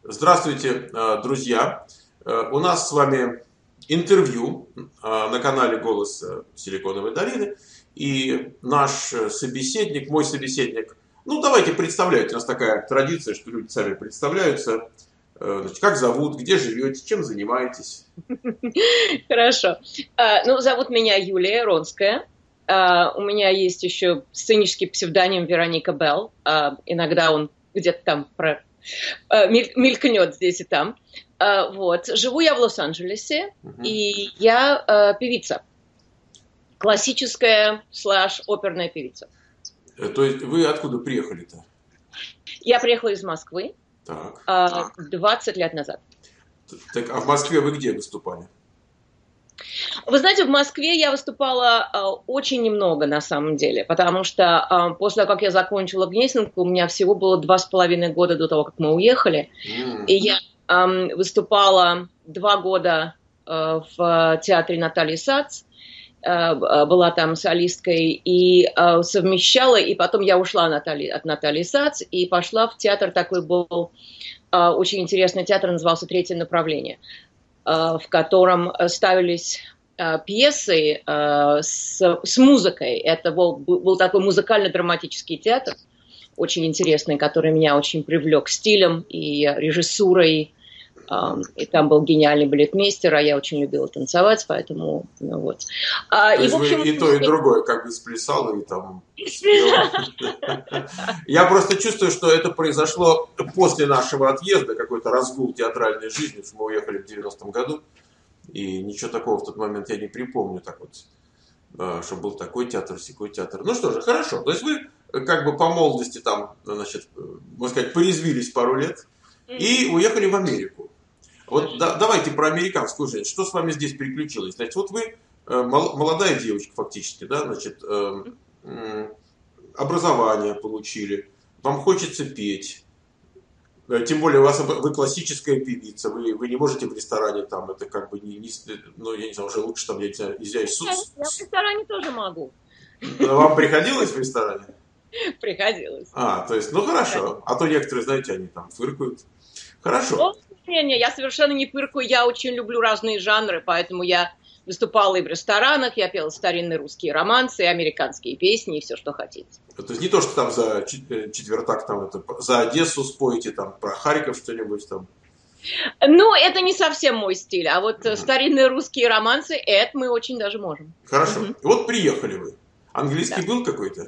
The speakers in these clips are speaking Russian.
Здравствуйте, друзья. У нас с вами интервью на канале «Голос Силиконовой долины». И наш собеседник, мой собеседник, давайте представляйте. У нас такая традиция, что люди сами представляются. Значит, как зовут, где живете, чем занимаетесь? Хорошо. Зовут меня Юлия Ронская. У меня есть еще сценический псевдоним Вероника Белл. Иногда он где-то там мелькнет здесь и там. Живу я в Лос-Анджелесе, и я певица. Классическая / оперная певица. То есть вы откуда приехали-то? Я приехала из Москвы 20 лет назад. Так, а в Москве вы где выступали? Вы знаете, в Москве я выступала очень немного, на самом деле, потому что после того, как я закончила Гнесинку, у меня всего было 2,5 года до того, как мы уехали. И я выступала 2 года в театре Натальи Сац, была там солисткой и совмещала, и потом я ушла от Натальи Сац и пошла в театр, такой был очень интересный театр, назывался «Третье направление», в котором ставились пьесы с музыкой. Это был такой музыкально-драматический театр, очень интересный, который меня очень привлек стилем и режиссурой. И там был гениальный балетмейстер, а я очень любила танцевать, поэтому вот. То есть вы и то, и другое как бы сплясала и там спела. Я просто чувствую, что это произошло после нашего отъезда, какой-то разгул театральной жизни, что мы уехали в 90-м году, и ничего такого в тот момент я не припомню, так вот, что был такой театр, сякой театр. Ну что же, хорошо. То есть вы как бы по молодости там, значит, можно сказать, порезвились пару лет и уехали в Америку. Вот давайте про американскую жизнь. Что с вами здесь приключилось? Значит, вот вы молодая девочка фактически, да, значит, образование получили, вам хочется петь. Тем более вы классическая певица, вы не можете в ресторане там, это как бы я не знаю, уже лучше там, я не знаю, Я в ресторане тоже могу. Вам приходилось в ресторане? Приходилось. То есть, хорошо. А то некоторые, знаете, они там фыркают. Хорошо. Не, я совершенно не фыркаю, я очень люблю разные жанры, поэтому я выступала и в ресторанах, я пела старинные русские романсы, американские песни и все, что хотите. То есть не то, что там за четвертак там это за Одессу споете, там про Харьков что-нибудь там. Это не совсем мой стиль, а вот старинные русские романсы, это мы очень даже можем. Хорошо. Вот приехали вы. Английский был какой-то?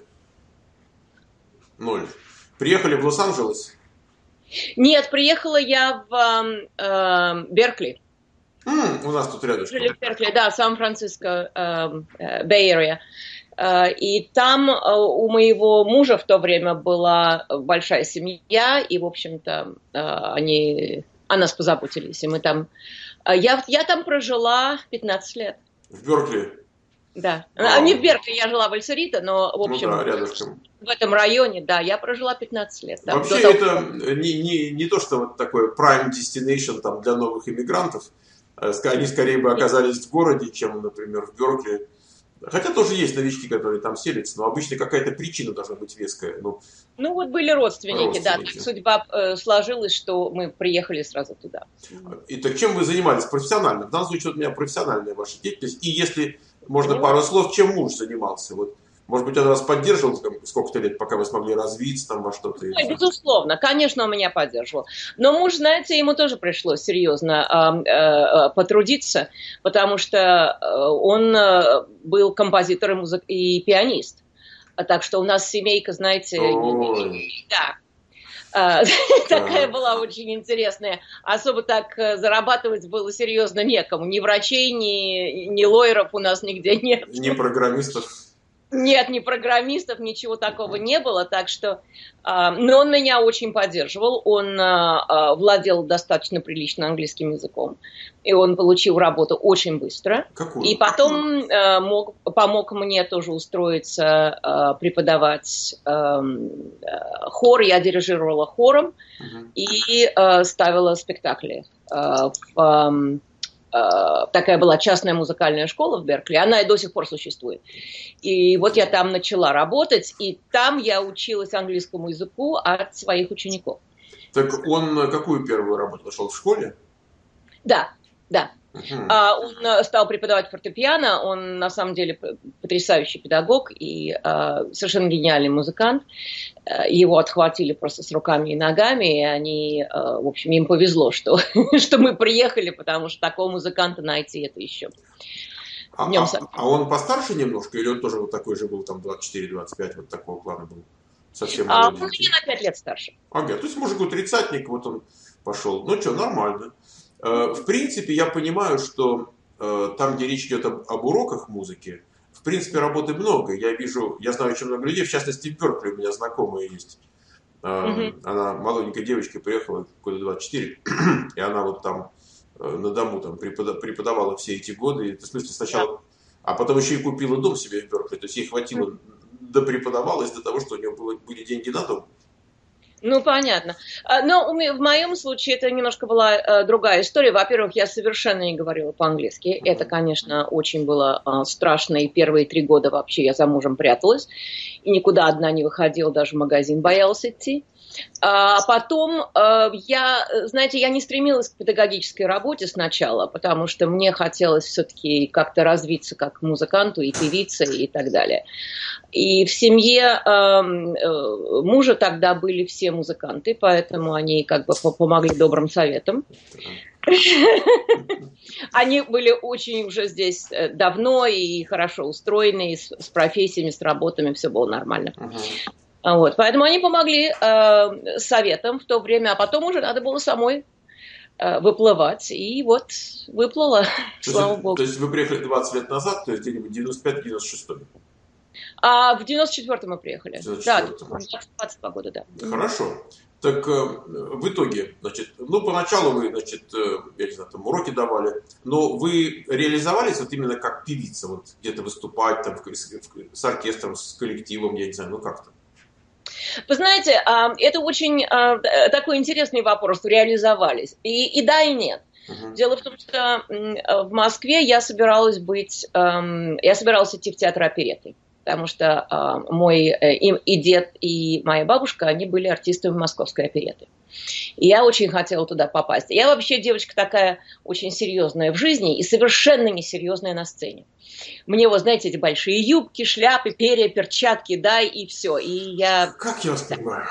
0. Приехали в Лос-Анджелес? Нет, приехала я в Беркли. У нас тут рядышком. Жили в Беркли, да, Сан-Франциско, Bay Area. И там у моего мужа в то время была большая семья, и, в общем-то, они о нас позаботились. И мы там... Я там прожила 15 лет. В Беркли? Да. Не в Беркли, я жила в Эль-Серито, но, в общем, рядышком. В этом районе, да, я прожила 15 лет. Там, вообще это не то, что вот такой prime destination там, для новых иммигрантов. Они скорее бы оказались в городе, чем, например, в Беркли. Хотя тоже есть новички, которые там селятся, но обычно какая-то причина должна быть веская. Вот были родственники, да. Так судьба сложилась, что мы приехали сразу туда. Итак, чем вы занимались профессионально? В данном случае у меня профессиональная ваша деятельность. И если можно пару слов, чем муж занимался? Вот, может быть, он вас поддерживал сколько-то лет, пока вы смогли развиться там во что-то? Безусловно, конечно, он меня поддерживал. Но муж, знаете, ему тоже пришлось серьезно потрудиться, потому что он был композитор и пианист. Так что у нас семейка, знаете, такая была очень интересная. Особо так зарабатывать было серьезно некому. Ни врачей, ни лоеров у нас нигде нет. Ни программистов. Нет, ни программистов, ничего такого не было, так что... но он меня очень поддерживал, он владел достаточно прилично английским языком, и он получил работу очень быстро. Какую? И потом помог мне тоже устроиться, преподавать хор, я дирижировала хором и ставила спектакли такая была частная музыкальная школа в Беркли, она и до сих пор существует. И вот я там начала работать, и там я училась английскому языку от своих учеников. Так он какую первую работу нашел в школе? Да, да. Он стал преподавать фортепиано, он на самом деле потрясающий педагог и совершенно гениальный музыкант. Его отхватили просто с руками и ногами, и они, в общем, им повезло, что мы приехали, потому что такого музыканта найти это еще. А он постарше немножко, или он тоже вот такой же был, там 24-25, вот такого плана был? Совсем молоденький. Он меня на 5 лет старше. Ага, то есть мужику тридцатник, вот он пошел. Ну что, нормально. В принципе, я понимаю, что там, где речь идет об уроках музыки, в принципе, работы много. Я знаю очень много людей, в частности, в Беркли у меня знакомая есть. Она молоденькая девочка, приехала года 24, и она вот там на дому там преподавала все эти годы. В смысле, сначала... А потом еще и купила дом себе в Беркли. То есть ей хватило, допреподавалась до того, что у нее были деньги на дом. Ну, понятно. Но в моем случае это немножко была другая история. Во-первых, я совершенно не говорила по-английски. Это, конечно, очень было страшно. И первые 3 года вообще я за мужем пряталась. И никуда одна не выходила, даже в магазин боялась идти. А потом я не стремилась к педагогической работе сначала, потому что мне хотелось все-таки как-то развиться как музыканту и певице и так далее. И в семье мужа тогда были все музыканты, поэтому они как бы помогли добрым советом. Они были очень уже здесь давно и хорошо устроены, и с профессиями, с работами все было нормально. Вот, поэтому они помогли советом в то время, а потом уже надо было самой выплывать. И вот выплыла, слава богу. То есть вы приехали 20 лет назад, то есть где-нибудь 95-96? В 94-м мы приехали. 94-м. Да, 22 года, да. Хорошо. Так в итоге, поначалу вы, я не знаю, там уроки давали, но вы реализовались вот именно как певица, вот где-то выступать там с оркестром, с коллективом, я не знаю, как-то? Вы знаете, это очень такой интересный вопрос, реализовались. И да, и нет. Дело в том, что в Москве я собиралась идти в театр оперетты, потому что мой и дед, и моя бабушка, они были артистами московской оперетты. И я очень хотела туда попасть. Я вообще девочка такая очень серьезная в жизни и совершенно несерьезная на сцене. Мне, вот знаете, эти большие юбки, шляпы, перья, перчатки, да, и все. И я... Как я вас понимаю.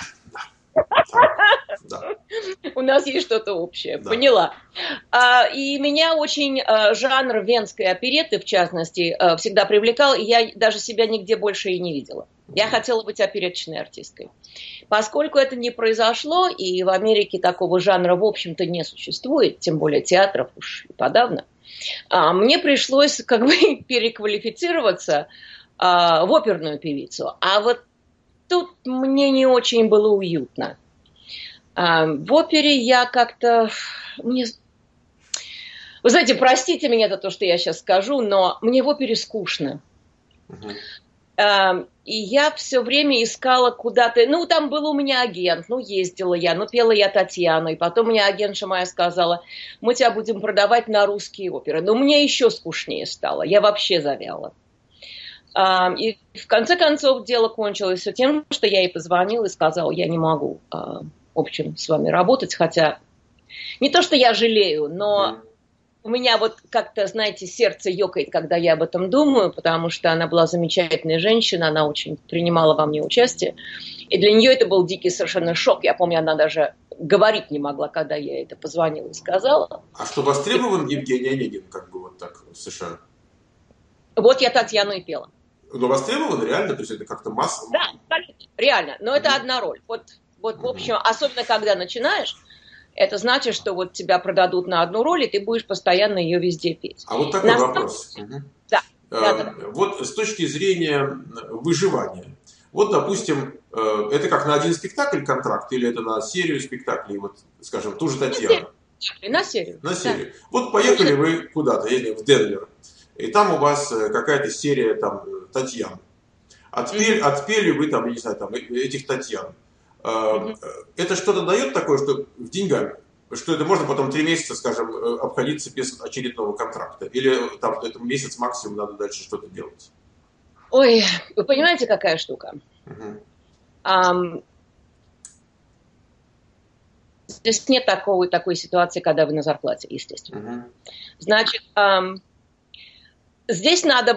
Да. У нас есть что-то общее, да. Поняла. И меня очень жанр венской оперетты, в частности, всегда привлекал, и я даже себя нигде больше и не видела. Я хотела быть опереточной артисткой. Поскольку это не произошло, и в Америке такого жанра, в общем-то, не существует, тем более театров уж и подавно, мне пришлось как бы переквалифицироваться в оперную певицу. А вот тут мне не очень было уютно. В опере я как-то... Вы знаете, простите меня за то, что я сейчас скажу, но мне в опере скучно. И я все время искала куда-то... там был у меня агент, ездила я, пела я Татьяну. И потом мне агентша моя сказала, мы тебя будем продавать на русские оперы. Но мне еще скучнее стало, я вообще завяла. И в конце концов дело кончилось все тем, что я ей позвонила и сказала, я не могу, в общем, с вами работать. Хотя не то, что я жалею, но... У меня вот как-то, знаете, сердце ёкает, когда я об этом думаю, потому что она была замечательная женщина, она очень принимала во мне участие. И для нее это был дикий совершенно шок. Я помню, она даже говорить не могла, когда я это позвонила и сказала. А что, востребован Евгений Онегин, как бы вот так в США? Вот я Татьяну и пела. Но востребован реально? То есть это как-то массово? Да, реально. Но это одна роль. Вот в общем, особенно когда начинаешь, это значит, что вот тебя продадут на одну роль, и ты будешь постоянно ее везде петь. А вот такой вопрос. Да. Вот с точки зрения выживания. Вот, допустим, это как на один спектакль контракт, или это на серию спектаклей, вот, скажем, ту же Татьяну? На серию. На серию. Да. Вот поехали вы куда-то, в Денвер, и там у вас какая-то серия там Татьян. Отпели вы там, я не знаю, там этих Татьян. Это что-то дает такое, что в деньгах, что это можно потом 3 месяца, скажем, обходиться без очередного контракта? Или там это месяц максимум, надо дальше что-то делать? Ой, вы понимаете, какая штука? Здесь нет такой ситуации, когда вы на зарплате, естественно. Значит, здесь надо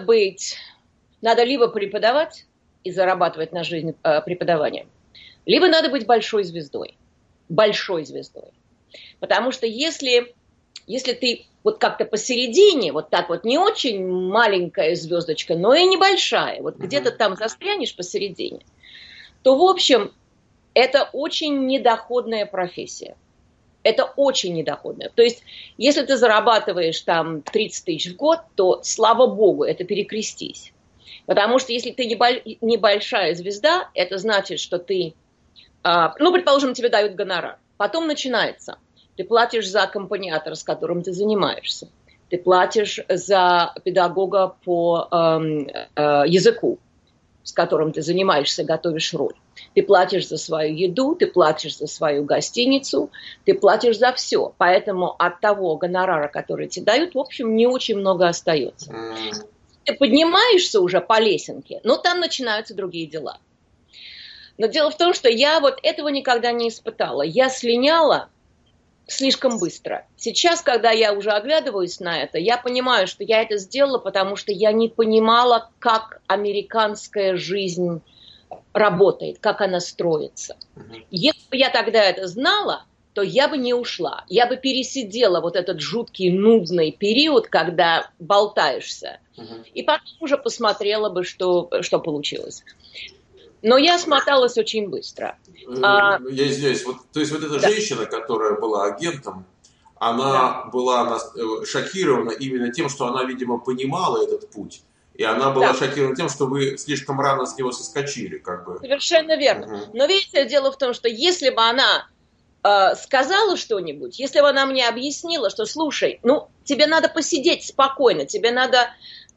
либо преподавать и зарабатывать на жизнь преподаванием, либо надо быть большой звездой. Большой звездой. Потому что если ты вот как-то посередине, вот так вот не очень маленькая звездочка, но и небольшая, вот где-то там застрянешь посередине, то, в общем, это очень недоходная профессия. Это очень недоходная. То есть, если ты зарабатываешь там 30 тысяч в год, то, слава богу, это перекрестись. Потому что если ты небольшая звезда, это значит, что ты, предположим, тебе дают гонорар. Потом начинается. Ты платишь за аккомпаниатора, с которым ты занимаешься. Ты платишь за педагога по языку, с которым ты занимаешься, готовишь роль. Ты платишь за свою еду, ты платишь за свою гостиницу, ты платишь за все. Поэтому от того гонорара, который тебе дают, в общем, не очень много остается. Ты поднимаешься уже по лесенке, но там начинаются другие дела. Но дело в том, что я вот этого никогда не испытала. Я слиняла слишком быстро. Сейчас, когда я уже оглядываюсь на это, я понимаю, что я это сделала, потому что я не понимала, как американская жизнь работает, как она строится. Если бы я тогда это знала, то я бы не ушла. Я бы пересидела вот этот жуткий, нудный период, когда болтаешься. И потом уже посмотрела бы, что получилось. Но я смоталась очень быстро. Я извиняюсь, то есть вот эта женщина, которая была агентом, она была шокирована именно тем, что она, видимо, понимала этот путь. И она была шокирована тем, что вы слишком рано с него соскочили, как бы. Совершенно верно. Но видите, дело в том, что если бы она сказала что-нибудь, если бы она мне объяснила, что, слушай, тебе надо посидеть спокойно, тебе надо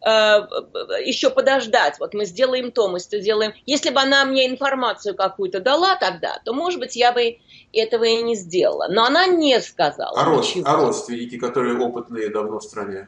еще подождать, вот мы сделаем то, мы сделаем. Если бы она мне информацию какую-то дала тогда, то, может быть, я бы этого и не сделала. Но она не сказала. А родственники, которые опытные давно в стране?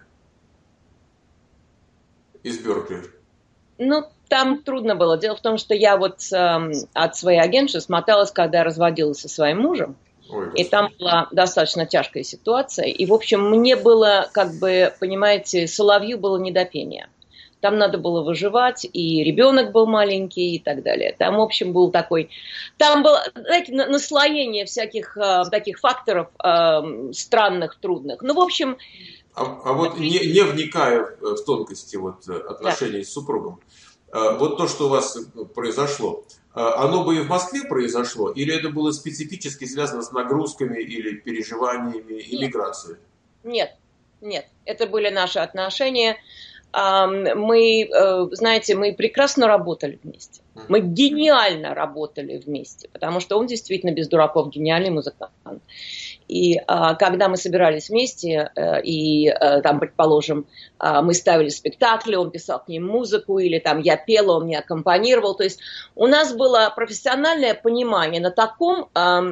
Из Беркли? Там трудно было. Дело в том, что я вот от своей агентши смоталась, когда я разводилась со своим мужем. И там была достаточно тяжкая ситуация. И, в общем, мне было, понимаете, соловью было не до пения. Там надо было выживать, и ребенок был маленький, и так далее. Там, в общем, был такой... Там было, знаете, наслоение всяких таких факторов странных, трудных. В общем... А вот не вникая в тонкости отношений с супругом, вот то, что у вас произошло, оно бы и в Москве произошло, или это было специфически связано с нагрузками или переживаниями иммиграции? Нет. Это были наши отношения. Мы, знаете, мы прекрасно работали вместе. Мы гениально работали вместе, потому что он действительно без дураков гениальный музыкант. И когда мы собирались вместе, и там, предположим, мы ставили спектакли, он писал к ним музыку, или там я пела, он мне аккомпанировал. То есть у нас было профессиональное понимание на таком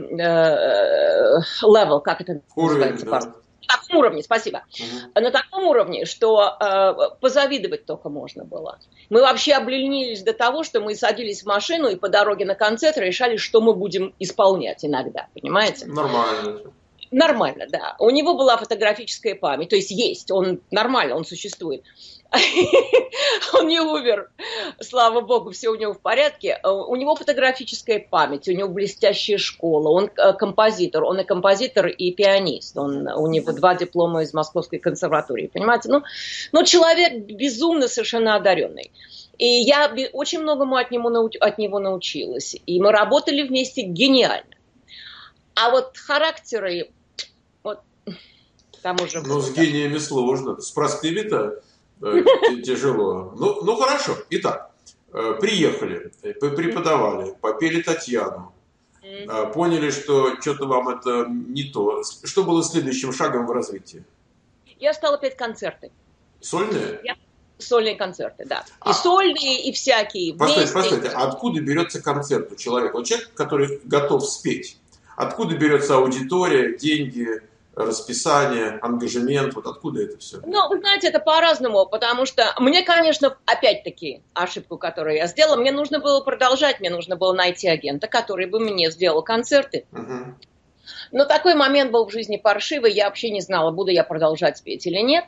level, как это называется? На таком уровне, спасибо. На таком уровне, что позавидовать только можно было. Мы вообще обленились до того, что мы садились в машину и по дороге на концерт решали, что мы будем исполнять иногда, понимаете? Нормально, да. У него была фотографическая память, то есть, он нормально, он существует. Он не умер, слава богу, все у него в порядке. У него фотографическая память, у него блестящая школа, он композитор, он и композитор, и пианист. У него 2 диплома из Московской консерватории, понимаете? Человек безумно совершенно одаренный. И я очень многому от него научилась. И мы работали вместе гениально. А вот характеры, там уже... с гениями сложно, с простыми-то тяжело. Хорошо. Итак, приехали, преподавали, попели Татьяну, поняли, что что-то вам это не то. Что было следующим шагом в развитии? Я стала петь концерты. Сольные? Сольные концерты, да. И сольные, и всякие. Постойте, откуда берется концерт у человека? Вот человек, который готов спеть. Откуда берется аудитория, деньги, расписание, ангажемент? Вот откуда это все? Вы знаете, это по-разному, потому что мне, конечно, опять-таки ошибку, которую я сделала, мне нужно было продолжать, мне нужно было найти агента, который бы мне сделал концерты. Но такой момент был в жизни паршивый, я вообще не знала, буду я продолжать петь или нет.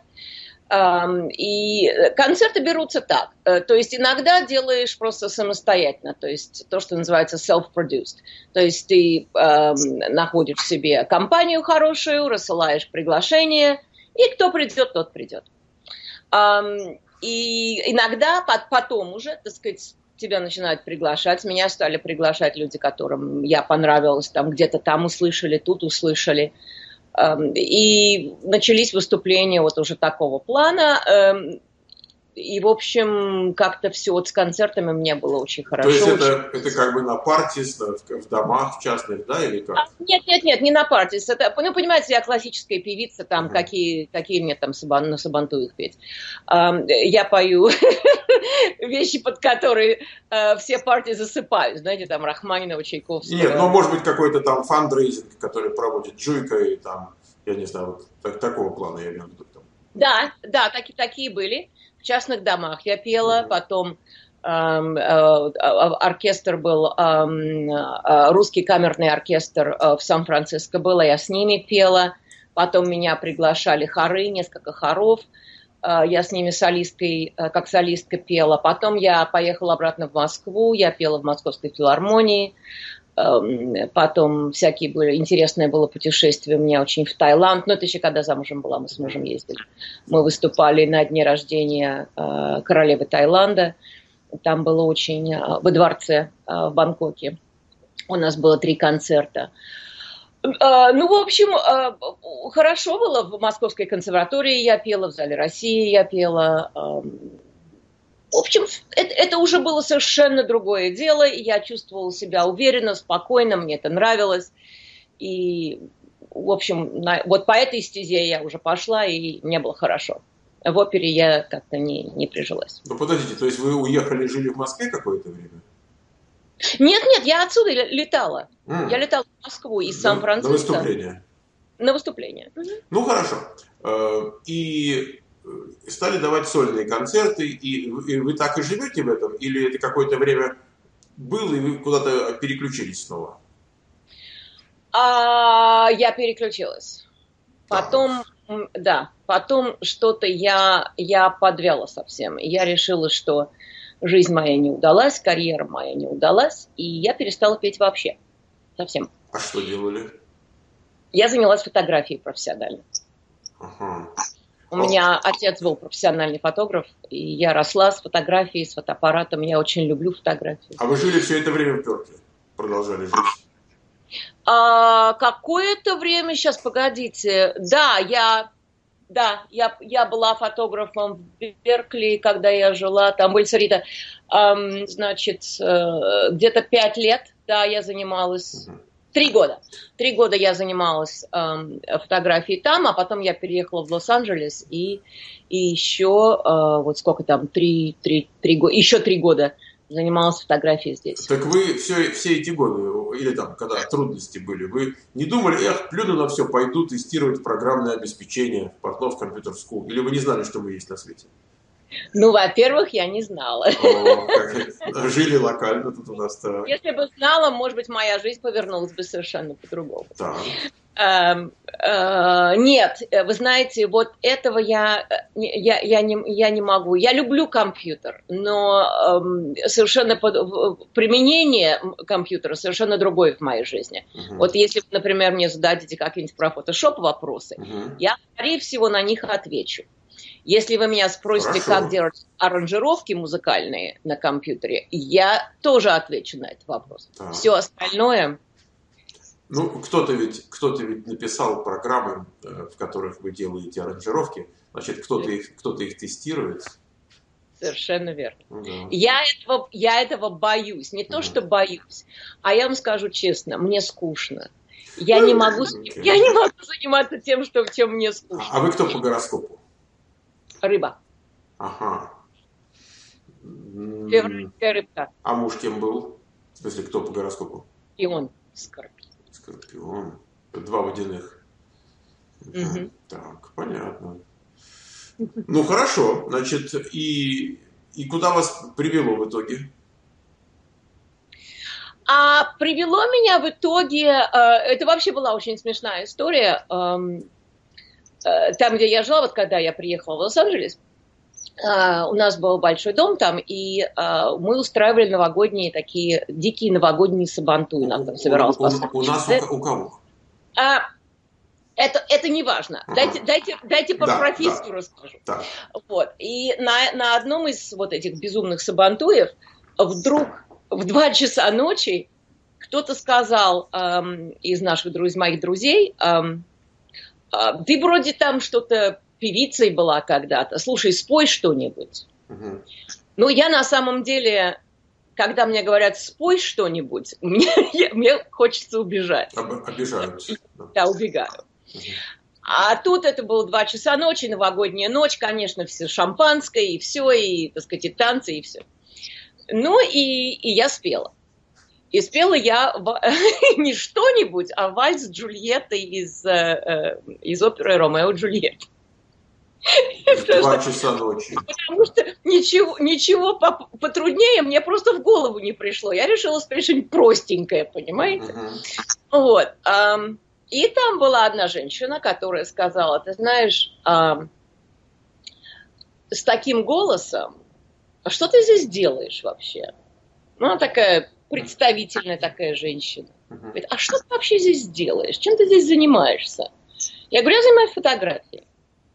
И концерты берутся так. То есть иногда делаешь просто самостоятельно, то есть то, что называется self-produced. То есть ты находишь себе компанию хорошую, рассылаешь приглашение, и кто придет, тот придет. И иногда потом уже, так сказать, тебя начинают приглашать. Меня стали приглашать люди, которым я понравилась, там где-то там услышали, тут услышали. И начались выступления вот уже такого плана. И, в общем, как-то все вот с концертами мне было очень хорошо. То есть это как бы на партии, в домах частных, да, или как? Нет, не на партии. Это, ну, понимаете, я классическая певица, там, какие мне там на сабантуях петь. Я пою вещи, под которые все партии засыпают. Знаете, там, Рахманинова, Чайковского. Нет, ну, может быть, какой-то там фандрейзинг, который проводит Джуйка, и там, я не знаю, вот такого плана я имею в виду. Да, такие были. В частных домах я пела, потом оркестр был, русский камерный оркестр в Сан-Франциско был, я с ними пела. Потом меня приглашали хоры, несколько хоров. Я с ними как солистка пела. Потом я поехала обратно в Москву, я пела в Московской филармонии. Потом всякие были, интересное было путешествие у меня очень в Таиланд, но это еще когда замужем была, мы с мужем ездили. Мы выступали на дне рождения королевы Таиланда, там было очень, во дворце в Бангкоке, у нас было 3 концерта. Ну, в общем, хорошо было в Московской консерватории, я пела в Зале России, я пела... В общем, это уже было совершенно другое дело, и я чувствовала себя уверенно, спокойно, мне это нравилось. И, в общем, вот по этой стезе я уже пошла, и мне было хорошо. В опере я как-то не прижилась. Ну, подождите, то есть вы уехали, жили в Москве какое-то время? Нет, я отсюда летала. Я летала в Москву из Сан-Франциско. На выступление? На выступление. Ну, хорошо. И... стали давать сольные концерты, и вы так и живете в этом? Или это какое-то время было, и вы куда-то переключились снова? Я переключилась. Потом что-то я подвяла совсем. Я решила, что жизнь моя не удалась, карьера моя не удалась, и я перестала петь вообще. Совсем. А что делали? Я занялась фотографией профессионально. Ага. У меня отец был профессиональный фотограф, и я росла с фотографией, с фотоаппаратом. Я очень люблю фотографии. А вы жили все это время в Беркли? Продолжали жить? Какое-то время, сейчас, погодите. Я была фотографом в Беркли, когда я жила. Там были, смотрите, значит, где-то 5 лет, да, я занималась... 3 года. 3 года я занималась фотографией там, а потом я переехала в Лос-Анджелес и еще, вот сколько там, 3 года, еще 3 года занималась фотографией здесь. Так вы все эти годы, или там, когда трудности были, вы не думали, плюну на все, пойду тестировать программное обеспечение в Портнов Компьютер Скул? Или вы не знали, что вы есть на свете? Ну, во-первых, я не знала. Жили локально тут у нас. Если бы знала, может быть, моя жизнь повернулась бы совершенно по-другому. Нет, вы знаете, вот этого я не могу. Я люблю компьютер, но совершенно применение компьютера совершенно другое в моей жизни. Вот если, например, мне зададите какие-нибудь про Photoshop вопросы, я, скорее всего, на них отвечу. Если вы меня спросите, как делать аранжировки музыкальные на компьютере, я тоже отвечу на этот вопрос. Все остальное... Ну, кто-то ведь написал программы, в которых вы делаете аранжировки, значит, кто-то их тестирует. Совершенно верно. Да. Я этого боюсь. Не то, что боюсь, а я вам скажу честно, мне скучно. Я не могу заниматься тем, чем мне скучно. А вы кто по гороскопу? Рыба. Ага. Февральская рыбка. А муж кем был? В смысле, кто по гороскопу? Скорпион. Скорпион. 2 водяных. Так, понятно. Ну, хорошо. Значит, и куда вас привело в итоге? А привело меня в итоге, это вообще была очень смешная история, там, где я жила, вот когда я приехала в Лос-Анджелес, у нас был большой дом там, и мы устраивали новогодние такие дикие новогодние сабантуи. Нам там собиралось у нас у кого? Это не важно. Дайте про профессию расскажу. Да. Вот. И на одном из вот этих безумных сабантуев вдруг в 2 часа ночи кто-то сказал из моих друзей, ты вроде там что-то певицей была когда-то, слушай, спой что-нибудь. Угу. Ну, я на самом деле, когда мне говорят, спой что-нибудь, мне хочется убежать. Обижаются. Да, убегаю. Угу. А тут это было 2 часа ночи, новогодняя ночь, конечно, все шампанское, и все, и, так сказать, и танцы, и все. Ну, и я спела. И спела я не что-нибудь, а вальс Джульетты из оперы «Ромео и Джульетта». 2 часа ночи. Потому что ничего потруднее мне просто в голову не пришло. Я решила спеть что-нибудь простенькое, понимаете? Вот. И там была одна женщина, которая сказала, ты знаешь, с таким голосом, а что ты здесь делаешь вообще? Ну, она такая представительная такая женщина. Говорит, а что ты вообще здесь делаешь? Чем ты здесь занимаешься? Я говорю, я занимаюсь фотографией.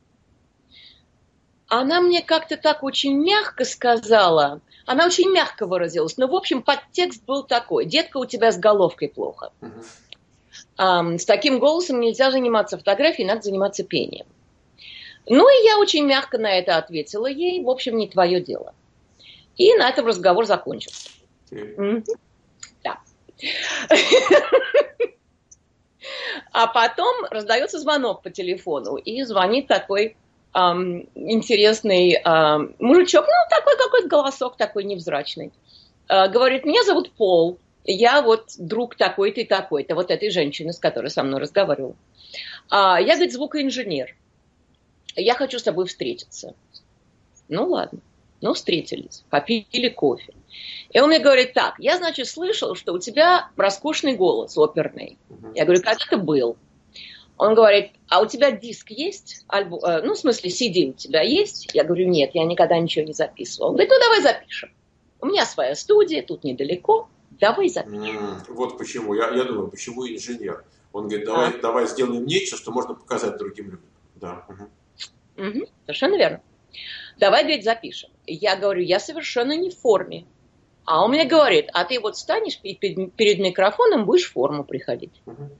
Она мне как-то так очень мягко сказала, она очень мягко выразилась, но, в общем, подтекст был такой, детка, у тебя с головкой плохо. С таким голосом нельзя заниматься фотографией, надо заниматься пением. Ну, и я очень мягко на это ответила ей, в общем, не твое дело. И на этом разговор закончился. Да. А потом раздается звонок по телефону, и звонит такой интересный мужичок, ну, такой какой-то голосок такой невзрачный. Говорит, меня зовут Пол, я вот друг такой-то и такой-то, вот этой женщины, с которой со мной разговаривала. Я, говорит, звукоинженер. Я хочу с тобой встретиться. Ну, ладно. Ну, встретились, попили кофе. И он мне говорит, так, я, значит, слышал, что у тебя роскошный голос оперный. Я говорю, когда ты был? Он говорит, а у тебя диск есть? Ну, в смысле, CD у тебя есть? Я говорю, нет, я никогда ничего не записывал. Он говорит, ну, давай запишем. У меня своя студия, тут недалеко. Давай запишем. Вот почему. Я думаю, почему инженер? Он говорит, давай сделаем нечто, что можно показать другим людям. Да. Совершенно верно. Давай, говорит, запишем. Я говорю, я совершенно не в форме. А он мне говорит, а ты вот станешь перед микрофоном, будешь в форму приходить.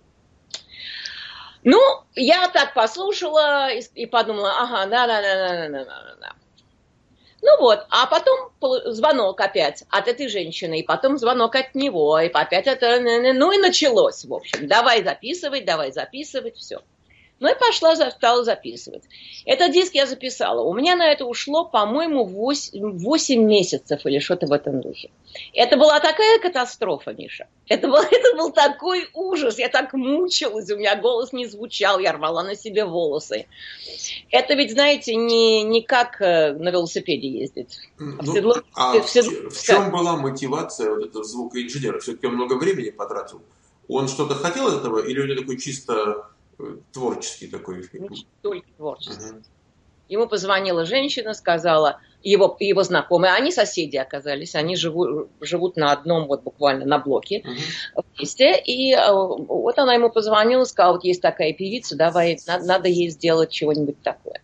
Ну, я так послушала и подумала, ага, да. Ну вот, а потом звонок опять от этой женщины, и потом звонок от него, и опять это, ну и началось, в общем. Давай записывать, все. Ну и стала записывать. Этот диск я записала. У меня на это ушло, по-моему, 8 месяцев или что-то в этом духе. Это была такая катастрофа, Миша. Это был такой ужас. Я так мучилась, у меня голос не звучал, я рвала на себе волосы. Это ведь, знаете, не как на велосипеде ездить. В чем была мотивация вот этого звукоинженера? Все-таки он много времени потратил. Он что-то хотел от этого или у него такой чисто... творческий такой фильм. Только творческий. Ему позвонила женщина, сказала, его знакомые, они соседи оказались, они живут на одном, вот буквально на блоке вместе, и вот она ему позвонила, сказала, вот есть такая певица, давай, надо ей сделать чего-нибудь такое.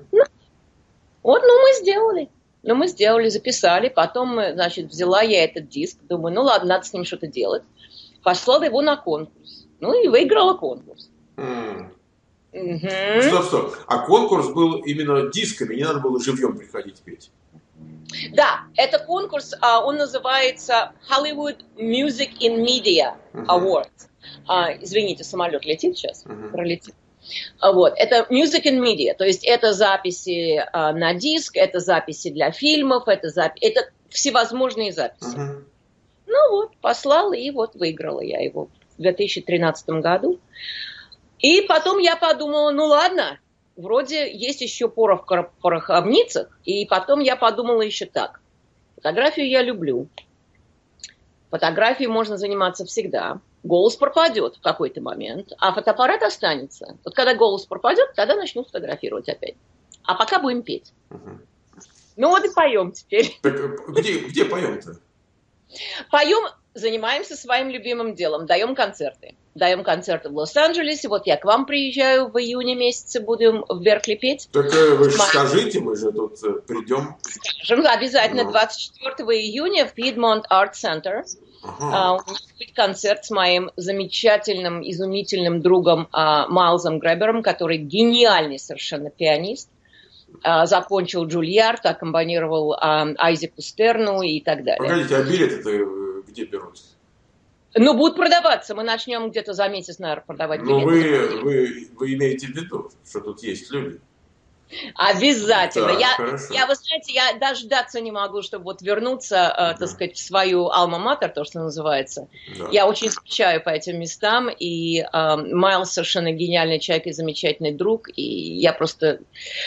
Мы сделали, записали, потом, значит, взяла я этот диск, думаю, ну ладно, надо с ним что-то делать. Послала его на конкурс, ну и выиграла конкурс. Стоп. А конкурс был именно дисками, не надо было живьем приходить петь. Да, это конкурс, он называется Hollywood Music in Media Awards. Извините, самолет летит сейчас, пролетит. Вот, это Music in Media, то есть это записи на диск, это записи для фильмов, это всевозможные записи. Ну вот, послала и вот выиграла я его в 2013 году. И потом я подумала, ну ладно, вроде есть еще порох в пороховницах. И потом я подумала еще так. Фотографию я люблю. Фотографией можно заниматься всегда. Голос пропадет в какой-то момент, а фотоаппарат останется. Вот когда голос пропадет, тогда начну фотографировать опять. А пока будем петь. Ну вот и поем теперь. Так где поем-то? Поем, занимаемся своим любимым делом, даем концерты. Даем концерты в Лос-Анджелесе. Вот я к вам приезжаю в июне месяце, будем в Беркли петь. Так вы же скажите, мы же тут придем. Скажем, обязательно 24 июня в Piedmont Art Center. У меня будет концерт с моим замечательным, изумительным другом Майлзом Гребером, который гениальный совершенно пианист. Закончил Джульярд, аккомпанировал Айзеку Стерну и так далее. Погодите, а билеты-то где берутся? Ну, будут продаваться. Мы начнем где-то за месяц, наверное, продавать билеты. Но вы имеете в виду, что тут есть люди? Обязательно. Да, вы знаете, я дождаться не могу, чтобы вот вернуться, так сказать, в свою алма-матер, то, что называется. Да. Я очень скучаю по этим местам, и Майлз совершенно гениальный человек и замечательный друг, и я просто...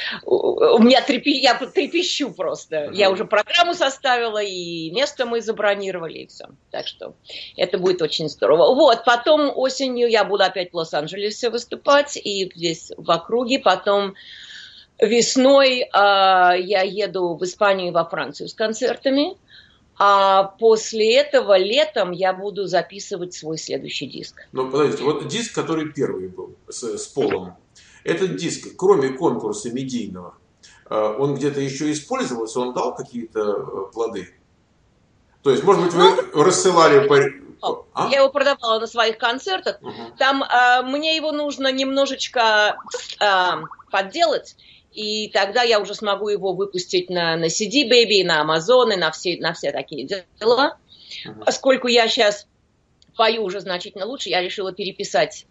я трепещу просто. Я уже программу составила, и место мы забронировали, и все. Так что это будет очень здорово. Вот, потом осенью я буду опять в Лос-Анджелесе выступать, и здесь в округе, потом... Весной я еду в Испанию и во Францию с концертами, а после этого летом я буду записывать свой следующий диск. Ну, подождите, вот диск, который первый был с Полом, этот диск, кроме конкурса медийного, он где-то еще использовался, он дал какие-то плоды? То есть, может быть, вы рассылали по... Я его продавала на своих концертах. Там мне его нужно немножечко подделать. И тогда я уже смогу его выпустить на CD Baby, на Amazon, и на все такие дела. Поскольку я сейчас пою уже значительно лучше, я решила переписать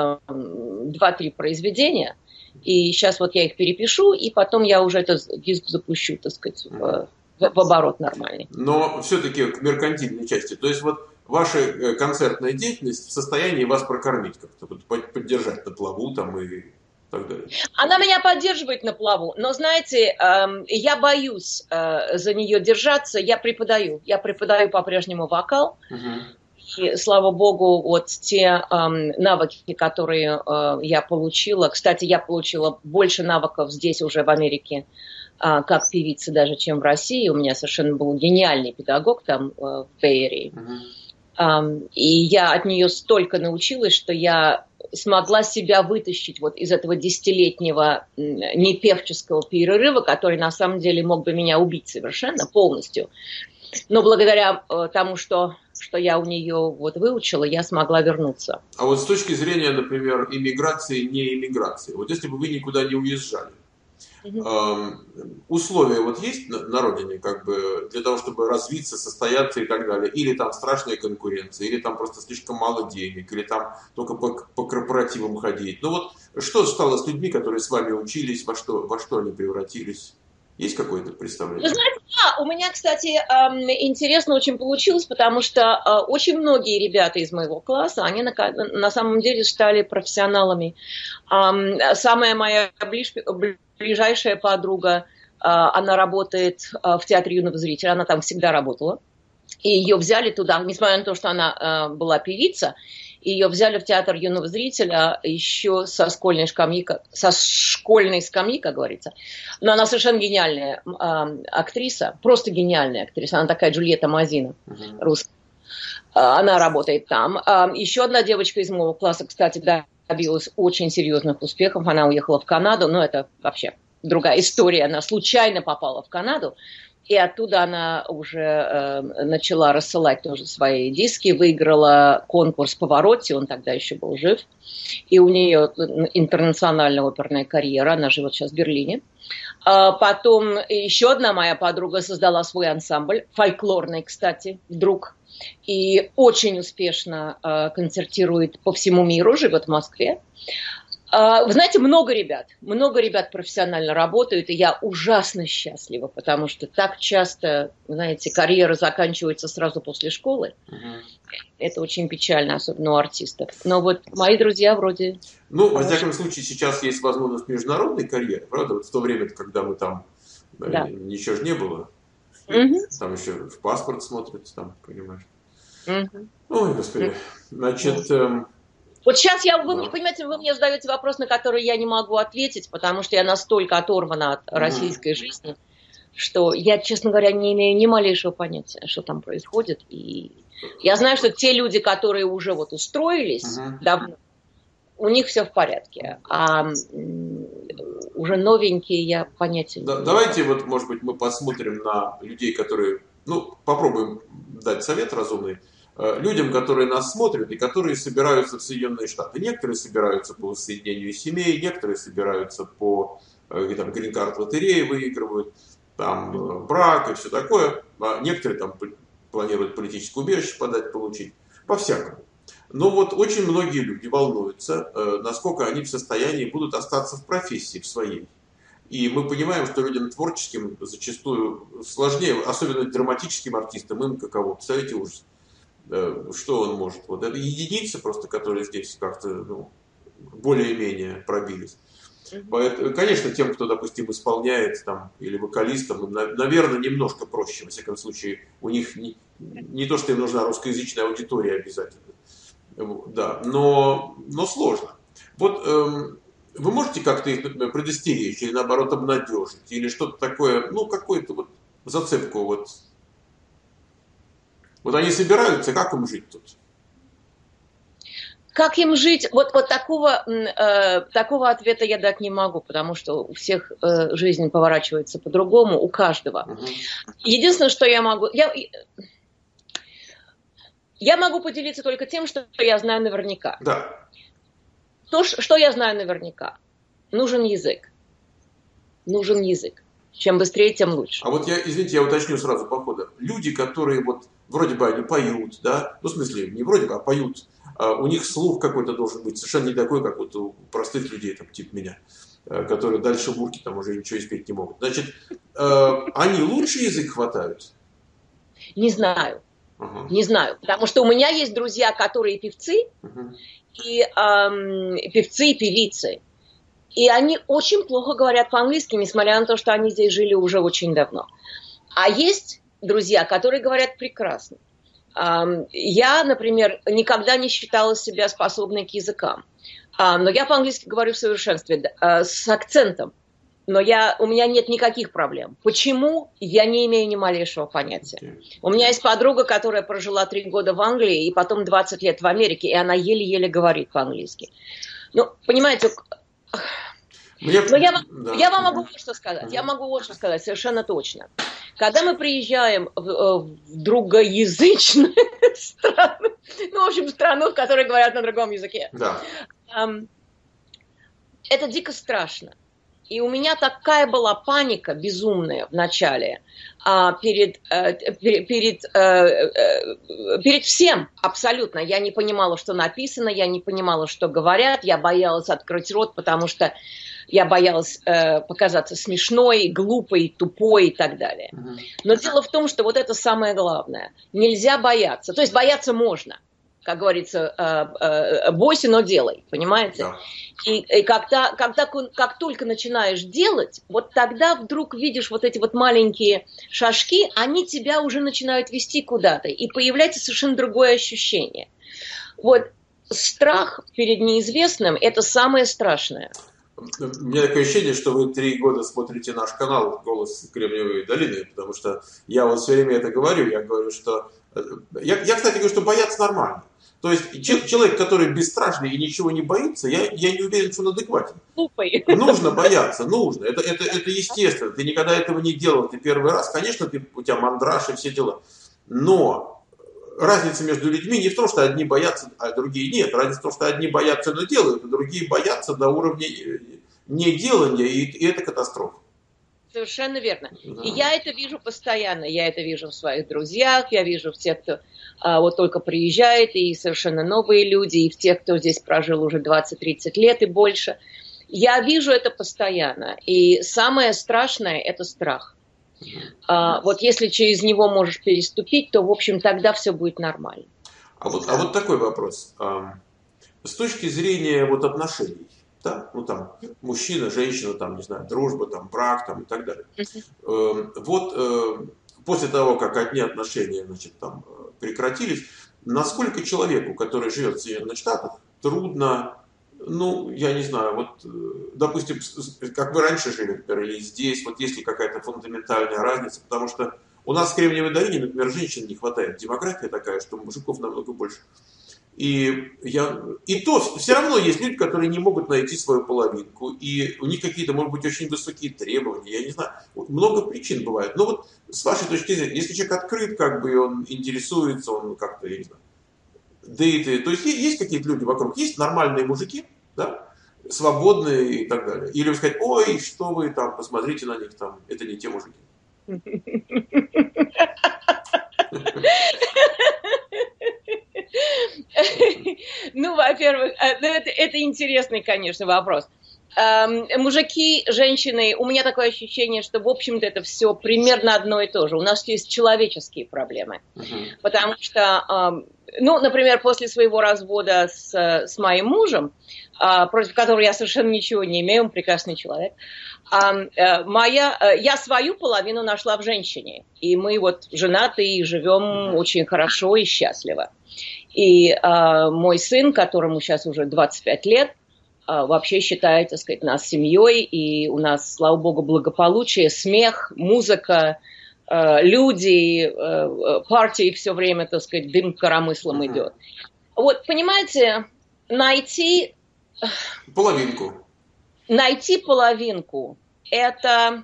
2-3 произведения. И сейчас вот я их перепишу, и потом я уже этот диск запущу, так сказать, в оборот нормальный. Но все-таки к меркантильной части. То есть вот ваша концертная деятельность в состоянии вас прокормить как-то, поддержать на плаву там и... Она меня поддерживает на плаву, но, знаете, я боюсь за нее держаться, я преподаю по-прежнему вокал, и, слава богу, вот те навыки, которые я получила, кстати, я получила больше навыков здесь уже в Америке, как певица даже, чем в России, у меня совершенно был гениальный педагог там в Бэй-Эрии, и я от нее столько научилась, что я смогла себя вытащить вот из этого 10-летнего непевческого перерыва, который на самом деле мог бы меня убить совершенно полностью. Но благодаря тому, что я у нее вот выучила, я смогла вернуться. А вот с точки зрения, например, иммиграции, не иммиграции, вот если бы вы никуда не уезжали, условия вот есть на родине, как бы, для того, чтобы развиться, состояться и так далее? Или там страшная конкуренция, или там просто слишком мало денег, или там только по корпоративам ходить? Ну вот, что стало с людьми, которые с вами учились, во что они превратились? Есть какое-то представление? Вы знаете, да, у меня, кстати, интересно очень получилось, потому что очень многие ребята из моего класса, они на самом деле стали профессионалами. Самая моя ближайшая подруга, она работает в Театре юного зрителя, она там всегда работала. И ее взяли туда, несмотря на то, что она была певица, ее взяли в Театр юного зрителя еще со школьной скамьи, как говорится. Но она совершенно гениальная актриса, просто гениальная актриса. Она такая Джульетта Мазина, русская. Она работает там. Еще одна девочка из моего класса, кстати, добилась очень серьезных успехов. Она уехала в Канаду, но это вообще другая история. Она случайно попала в Канаду. И оттуда она уже начала рассылать тоже свои диски, выиграла конкурс Pavarotti, он тогда еще был жив. И у нее интернациональная оперная карьера, она живет сейчас в Берлине. Потом еще одна моя подруга создала свой ансамбль, фольклорный, кстати, вдруг. И очень успешно концертирует по всему миру, живет в Москве. Вы знаете, много ребят профессионально работают, и я ужасно счастлива, потому что так часто, знаете, карьера заканчивается сразу после школы. Это очень печально, особенно у артистов. Но вот мои друзья вроде... Ну, во всяком случае, сейчас есть возможность международной карьеры, правда? Вот в то время, когда мы там, ничего же не было. Там еще в паспорт смотрят, там, понимаешь. Мгм. Ой, Господи. Значит, Вот сейчас да. понимаете, вы мне задаете вопрос, на который я не могу ответить, потому что я настолько оторвана от Мгм. российской жизни, что я, честно говоря, не имею ни малейшего понятия, что там происходит. И я знаю, что те люди, которые уже вот устроились Мгм. давно, у них все в порядке. А уже новенькие я понятия не имею. Давайте вот, может быть, мы посмотрим на людей, которые, ну, попробуем дать совет разумный, людям, которые нас смотрят и которые собираются в Соединенные Штаты. Некоторые собираются по воссоединению семей, некоторые собираются по там, грин-карт лотереи выигрывают, там брак и все такое. А некоторые там планируют политическое убежище подать, получить. По-всякому. Но вот очень многие люди волнуются, насколько они в состоянии будут остаться в профессии в своей. И мы понимаем, что людям творческим зачастую сложнее, особенно драматическим артистам, им каково. Представляете, ужас. Что он может? Вот это единицы просто, которые здесь как-то ну, более-менее пробились. Поэтому, конечно, тем, кто, допустим, исполняет там, или вокалистам, наверное, немножко проще. Во всяком случае, у них не то, что им нужна русскоязычная аудитория обязательно. Да, но сложно. Вот вы можете как-то их, например, предостеречь или наоборот обнадежить, или что-то такое, ну, какую-то вот зацепку вот. Вот они собираются, как им жить тут? Как им жить? Вот такого ответа я дать не могу, потому что у всех жизнь поворачивается по-другому, у каждого. Угу. Единственное, что я могу... Я могу поделиться только тем, что я знаю наверняка. Да. То, что я знаю наверняка. Нужен язык. Нужен язык. Чем быстрее, тем лучше. А вот извините, я уточню сразу по ходу. Люди, которые вот вроде бы они поют, да, ну в смысле, не вроде бы, а поют, у них слух какой-то должен быть совершенно не такой, как вот у простых людей, там, типа меня, которые дальше бурки там уже ничего испеть не могут. Значит, они лучше язык хватают? Не знаю. Ага. Не знаю. Потому что у меня есть друзья, которые певцы, и певцы и певицы. И они очень плохо говорят по-английски, несмотря на то, что они здесь жили уже очень давно. А есть друзья, которые говорят прекрасно. Я, например, никогда не считала себя способной к языкам. Но я по-английски говорю в совершенстве, с акцентом. Но у меня нет никаких проблем. Почему? Я не имею ни малейшего понятия. У меня есть подруга, которая прожила 3 года в Англии и потом 20 лет в Америке, и она еле-еле говорит по-английски. Ну, понимаете... Но я вам могу вот что сказать. Я могу вот что сказать совершенно точно. Когда мы приезжаем в другоязычную страну, ну, в общем, страну, в которой говорят на другом языке, да. Это дико страшно. И у меня такая была паника безумная в начале перед всем абсолютно. Я не понимала, что написано, я не понимала, что говорят, я боялась открыть рот, потому что я боялась показаться смешной, глупой, тупой и так далее. Но дело в том, что вот это самое главное. Нельзя бояться. То есть бояться можно. Как говорится, бойся, но делай. Понимаете? Да. И как только начинаешь делать, вот тогда вдруг видишь вот эти вот маленькие шажки, они тебя уже начинают вести куда-то. И появляется совершенно другое ощущение. Вот страх перед неизвестным – это самое страшное. У меня такое ощущение, что вы 3 года смотрите наш канал «Голос Кремниевой долины», потому что я вот все время это говорю. Я говорю, что... Я, кстати, говорю, что бояться нормально. То есть человек, который бесстрашный и ничего не боится, я не уверен, что он адекватен. Глупый. Нужно бояться, нужно. Это естественно. Ты никогда этого не делал. Ты первый раз, конечно, у тебя мандраж и все дела. Но разница между людьми не в том, что одни боятся, а другие нет. Разница в том, что одни боятся, но делают, а другие боятся до уровня неделания, и это катастрофа. Совершенно верно. Да. И я это вижу постоянно. Я это вижу в своих друзьях, я вижу в тех, кто вот только приезжает, и совершенно новые люди, и в тех, кто здесь прожил уже 20-30 лет и больше. Я вижу это постоянно. И самое страшное – это страх. Вот если через него можешь переступить, то, в общем, тогда все будет нормально. А вот такой вопрос. С точки зрения вот отношений, да? Ну там мужчина, женщина, там, не знаю, дружба, там, брак, там, и так далее. Вот после того, как одни отношения, значит, там, прекратились, насколько человеку, который живет в Соединенных Штатах, трудно, ну, я не знаю, вот, допустим, как вы раньше жили, например, или здесь, вот есть ли какая-то фундаментальная разница, потому что у нас в Кремниевой долине, например, женщин не хватает, демография такая, что мужиков намного больше. И то все равно есть люди, которые не могут найти свою половинку, и у них какие-то, может быть, очень высокие требования, я не знаю, много причин бывает. Но вот с вашей точки зрения, если человек открыт, как бы, и он интересуется, он как-то, я не знаю, дейты, то есть какие-то люди вокруг, есть нормальные мужики, да, свободные и так далее. Или вы сказать, ой, что вы там, посмотрите на них, там, это не те мужики. Ну, во-первых, это интересный, конечно, вопрос. Мужики, женщины, у меня такое ощущение, что, в общем-то, это все примерно одно и то же. У нас есть человеческие проблемы. Потому что, ну, например, после своего развода с моим мужем, против которого я совершенно ничего не имею, он прекрасный человек, я свою половину нашла в женщине. И мы вот женаты и живем очень хорошо и счастливо. И мой сын, которому сейчас уже 25 лет, вообще считает, так сказать, нас семьей, и у нас, слава богу, благополучие, смех, музыка, люди, партии все время, так сказать, дым коромыслом идет. Вот, понимаете, найти половинку, это...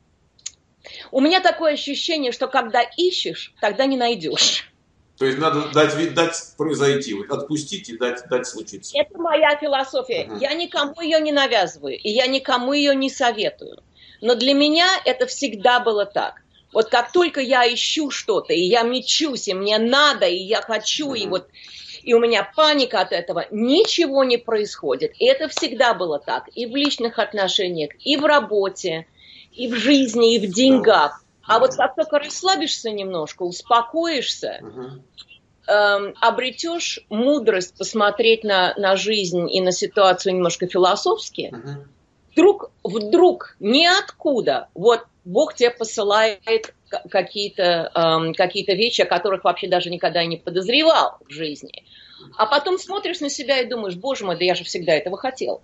У меня такое ощущение, что когда ищешь, тогда не найдешь. То есть надо дать произойти, вот, отпустить и дать случиться. Это моя философия. Я никому ее не навязываю, и я никому ее не советую. Но для меня это всегда было так. Вот как только я ищу что-то, и я мечусь, и мне надо, и я хочу, и вот... И у меня паника от этого, ничего не происходит. И это всегда было так. И в личных отношениях, и в работе, и в жизни, и в деньгах. А вот как только расслабишься немножко, успокоишься, обретешь мудрость посмотреть на жизнь и на ситуацию немножко философски, вдруг ниоткуда, вот Бог тебе посылает какие-то вещи, о которых вообще даже никогда не подозревал в жизни. А потом смотришь на себя и думаешь, боже мой, да я же всегда этого хотел.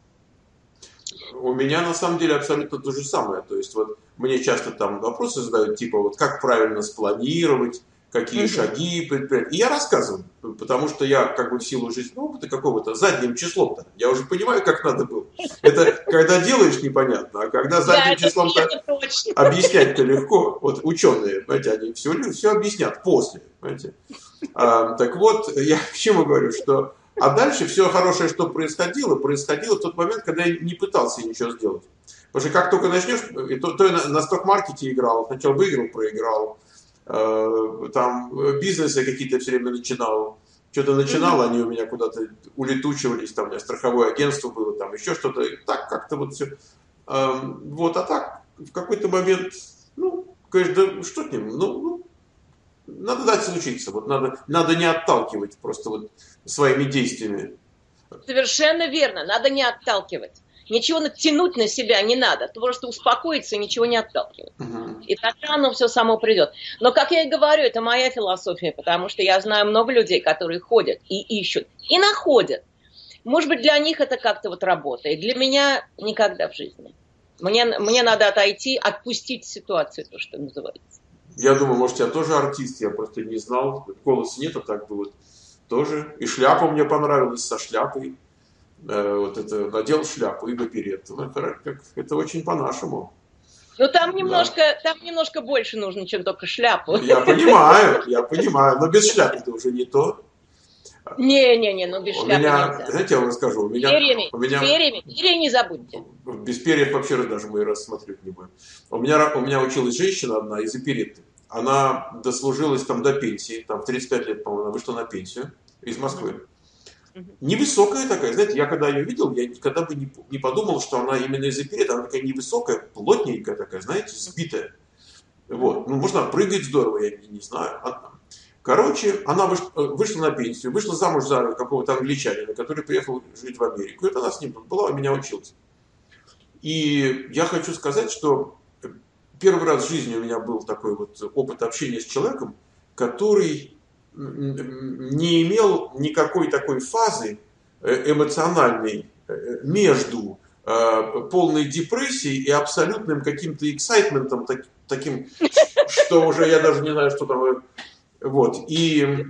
У меня на самом деле абсолютно то же самое. То есть вот мне часто там вопросы задают, типа вот как правильно спланировать, какие шаги предпринять. И я рассказываю, потому что я как бы в силу жизненного опыта какого-то задним числом-то, я уже понимаю, как надо было. Это когда делаешь непонятно, а когда задним числом-то объяснять-то легко. Вот ученые, понимаете, они все объяснят после, понимаете. Так вот, я к чему говорю, что... А дальше все хорошее, что происходило в тот момент, когда я не пытался ничего сделать. Потому что как только начнешь, то я на сток-маркете играл, сначала выиграл, проиграл, там бизнесы какие-то все время начинал. Что-то начинал, они у меня куда-то улетучивались, там у меня страховое агентство было, там еще что-то. И так как-то вот все. Вот, а так в какой-то момент, ну, конечно, да что с ним, надо дать случиться, вот надо не отталкивать просто вот своими действиями. Совершенно верно, надо не отталкивать. Ничего тянуть на себя не надо, просто успокоиться и ничего не отталкивать. И тогда оно все само придет. Но, как я и говорю, это моя философия, потому что я знаю много людей, которые ходят и ищут, и находят. Может быть, для них это как-то вот работает. Для меня никогда в жизни. Мне надо отойти, отпустить ситуацию, то, что называется. Я думаю, может, я тоже артист, я просто не знал. Голоса нет, а так бы вот тоже. И шляпа мне понравилась со шляпой. Вот это надел шляпу и баперет. Это очень по-нашему. Ну, там немножко больше нужно, чем только шляпу. Я понимаю, но без шляпы это уже не то. Не, ну без шляпы нельзя. Знаете, я вам расскажу. Перья не забудьте. Без перьев вообще даже мы рассматривать не будем. У меня училась женщина одна из оперетты. Она дослужилась там до пенсии, там в 35 лет, по-моему, она вышла на пенсию из Москвы. Невысокая такая, знаете, я когда ее видел, я никогда бы не подумал, что она именно из оперетты, она такая невысокая, плотненькая такая, знаете, сбитая. Вот. Ну, может, она прыгает здорово, я не знаю. Короче, она вышла на пенсию, вышла замуж за какого-то англичанина, который приехал жить в Америку. И вот она с ним была, у меня училась. И я хочу сказать, что первый раз в жизни у меня был такой вот опыт общения с человеком, который не имел никакой такой фазы эмоциональной между полной депрессией и абсолютным каким-то эксайтментом, таким, что уже я даже не знаю, что там. Вот. И...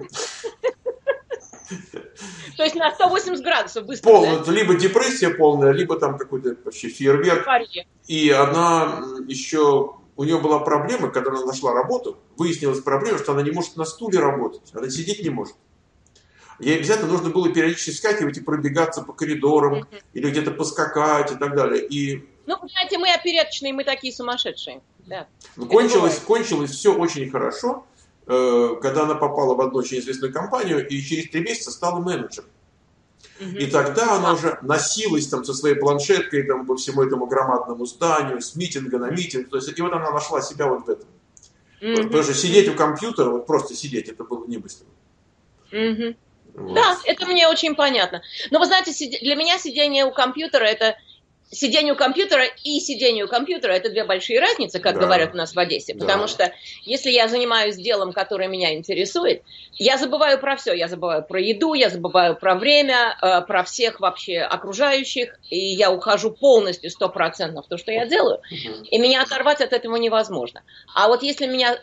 То есть на 180 градусов быстро. Да? Либо депрессия полная, либо там какой-то вообще фейерверк. И она еще... У нее была проблема, когда она нашла работу, выяснилась проблема, что она не может на стуле работать, она сидеть не может. Ей обязательно нужно было периодически вскакивать и пробегаться по коридорам, или где-то поскакать и так далее. И... Ну, знаете, мы опереточные, мы такие сумасшедшие. Да. Кончилось все очень хорошо, когда она попала в одну очень известную компанию и через 3 месяца стала менеджером. И тогда она уже носилась там со своей планшеткой там, по всему этому громадному зданию, с митинга на митинг. То есть, и вот она нашла себя вот в этом. Потому что сидеть у компьютера, вот просто сидеть, это было немыслимо. Вот. Да, это мне очень понятно. Но вы знаете, для меня сидение у компьютера это... Сидению компьютера и сидению компьютера – это 2 большие разницы, как говорят у нас в Одессе. Потому что если я занимаюсь делом, которое меня интересует, я забываю про все. Я забываю про еду, я забываю про время, про всех вообще окружающих. И я ухожу полностью 100% в то, что я делаю. И меня оторвать от этого невозможно. А вот если меня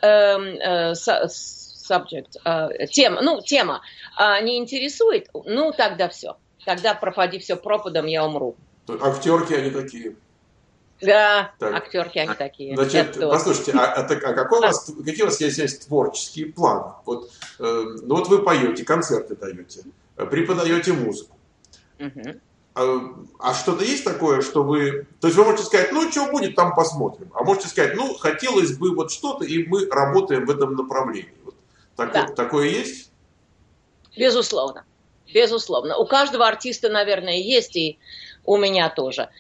тема не интересует, ну тогда все. Тогда пропади все пропадом, я умру. Актерки они такие. Да, так. Актерки они такие. Значит, послушайте, какие у вас есть творческие планы? Вот, ну вот вы поете, концерты даете, преподаете музыку. А что-то есть такое, что вы... То есть вы можете сказать, ну что будет, там посмотрим. А можете сказать, ну хотелось бы вот что-то, и мы работаем в этом направлении. Вот такое есть? Безусловно. Безусловно. У каждого артиста, наверное, есть, и у меня тоже.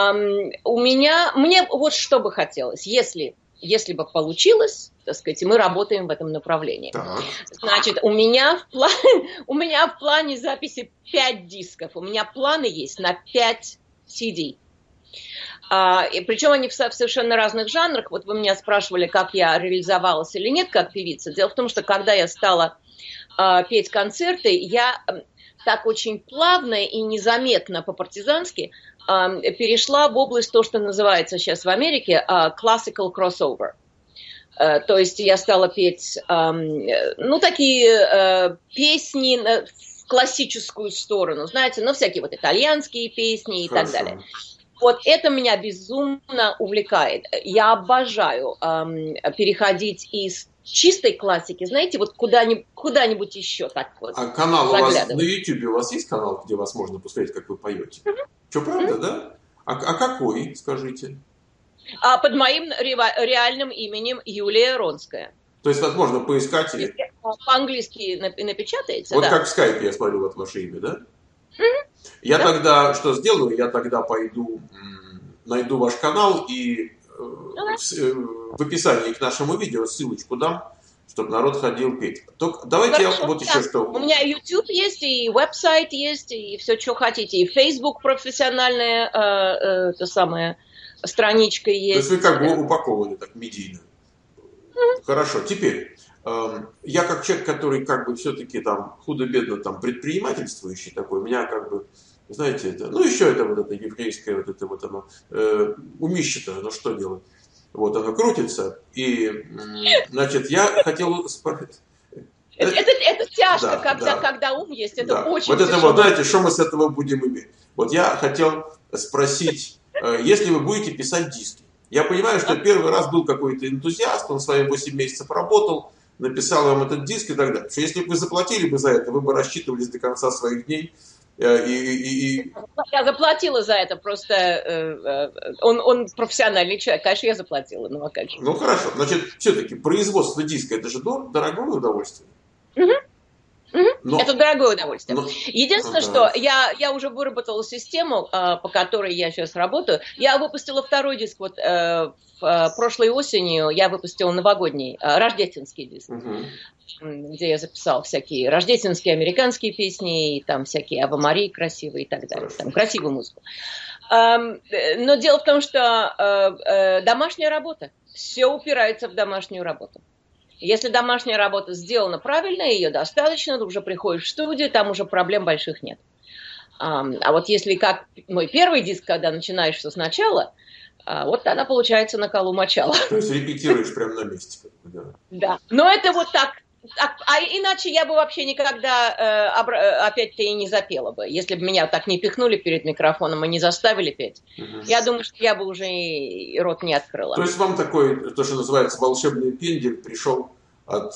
Мне вот что бы хотелось, если бы получилось, так сказать, мы работаем в этом направлении. Значит, у меня в плане записи 5 дисков, у меня планы есть на 5 CD. И причем они в совершенно разных жанрах. Вот вы меня спрашивали, как я реализовалась или нет как певица. Дело в том, что когда я стала петь концерты, я так очень плавно и незаметно по-партизански перешла в область то, что называется сейчас в Америке classical crossover. То есть я стала петь, такие песни в классическую сторону, знаете, всякие вот итальянские песни и так далее. Вот это меня безумно увлекает. Я обожаю переходить из чистой классики, знаете, вот куда-нибудь еще так вот. А канал у вас на YouTube, у вас есть канал, где вас можно посмотреть, как вы поете? Что, правда, да? А какой, скажите? Под моим реальным именем Юлия Ронская. То есть, возможно, поискать... По-английски напечатается, вот как в скайпе я смотрю вот ваше имя, да? Я тогда что сделаю? Я тогда пойду, найду ваш канал и в описании к нашему видео ссылочку дам, чтобы народ ходил петь. Только давайте я вот еще что. У меня YouTube есть, и веб-сайт есть, и все, что хотите. И Facebook профессиональная страничка есть. То есть вы как бы упакованы так медийно. Хорошо, теперь... Я как человек, который как бы все-таки там худо-бедно там предпринимательствующий такой, у меня как бы, знаете, это, еще это вот это еврейское, вот это вот оно, умище-то, оно что делать? Вот оно крутится, и, значит, я хотел спросить. Это тяжко, когда ум есть, это очень вот это вот, знаете, что мы с этого будем иметь? Вот я хотел спросить, если вы будете писать диски, я понимаю, что первый раз был какой-то энтузиаст, он с вами 8 месяцев работал, написал вам этот диск и так далее. Что если бы вы заплатили бы за это, вы бы рассчитывались до конца своих дней. Я заплатила за это, просто он профессиональный человек, конечно, я заплатила. Ну, а как же? Ну хорошо, значит, все-таки производство диска это же дорогое удовольствие. Это дорогое удовольствие. Единственное, что я уже выработала систему, по которой я сейчас работаю. Я выпустила 2-й диск. Вот прошлой осенью я выпустила новогодний, рождественский диск, где я записала всякие рождественские американские песни, и там всякие Ave Maria красивые и так далее. Там красивую музыку. Но дело в том, что домашняя работа. Все упирается в домашнюю работу. Если домашняя работа сделана правильно, ее достаточно, ты уже приходишь в студию, там уже проблем больших нет. А вот если как мой первый диск, когда начинаешь все сначала, вот она получается на колу мочала. То есть репетируешь прямо на месте. Да. Да, но это вот так. А иначе я бы вообще никогда опять-то и не запела бы. Если бы меня так не пихнули перед микрофоном и не заставили петь, я думаю, что я бы уже и рот не открыла. То есть вам такой, то, что называется, волшебный пендель пришел от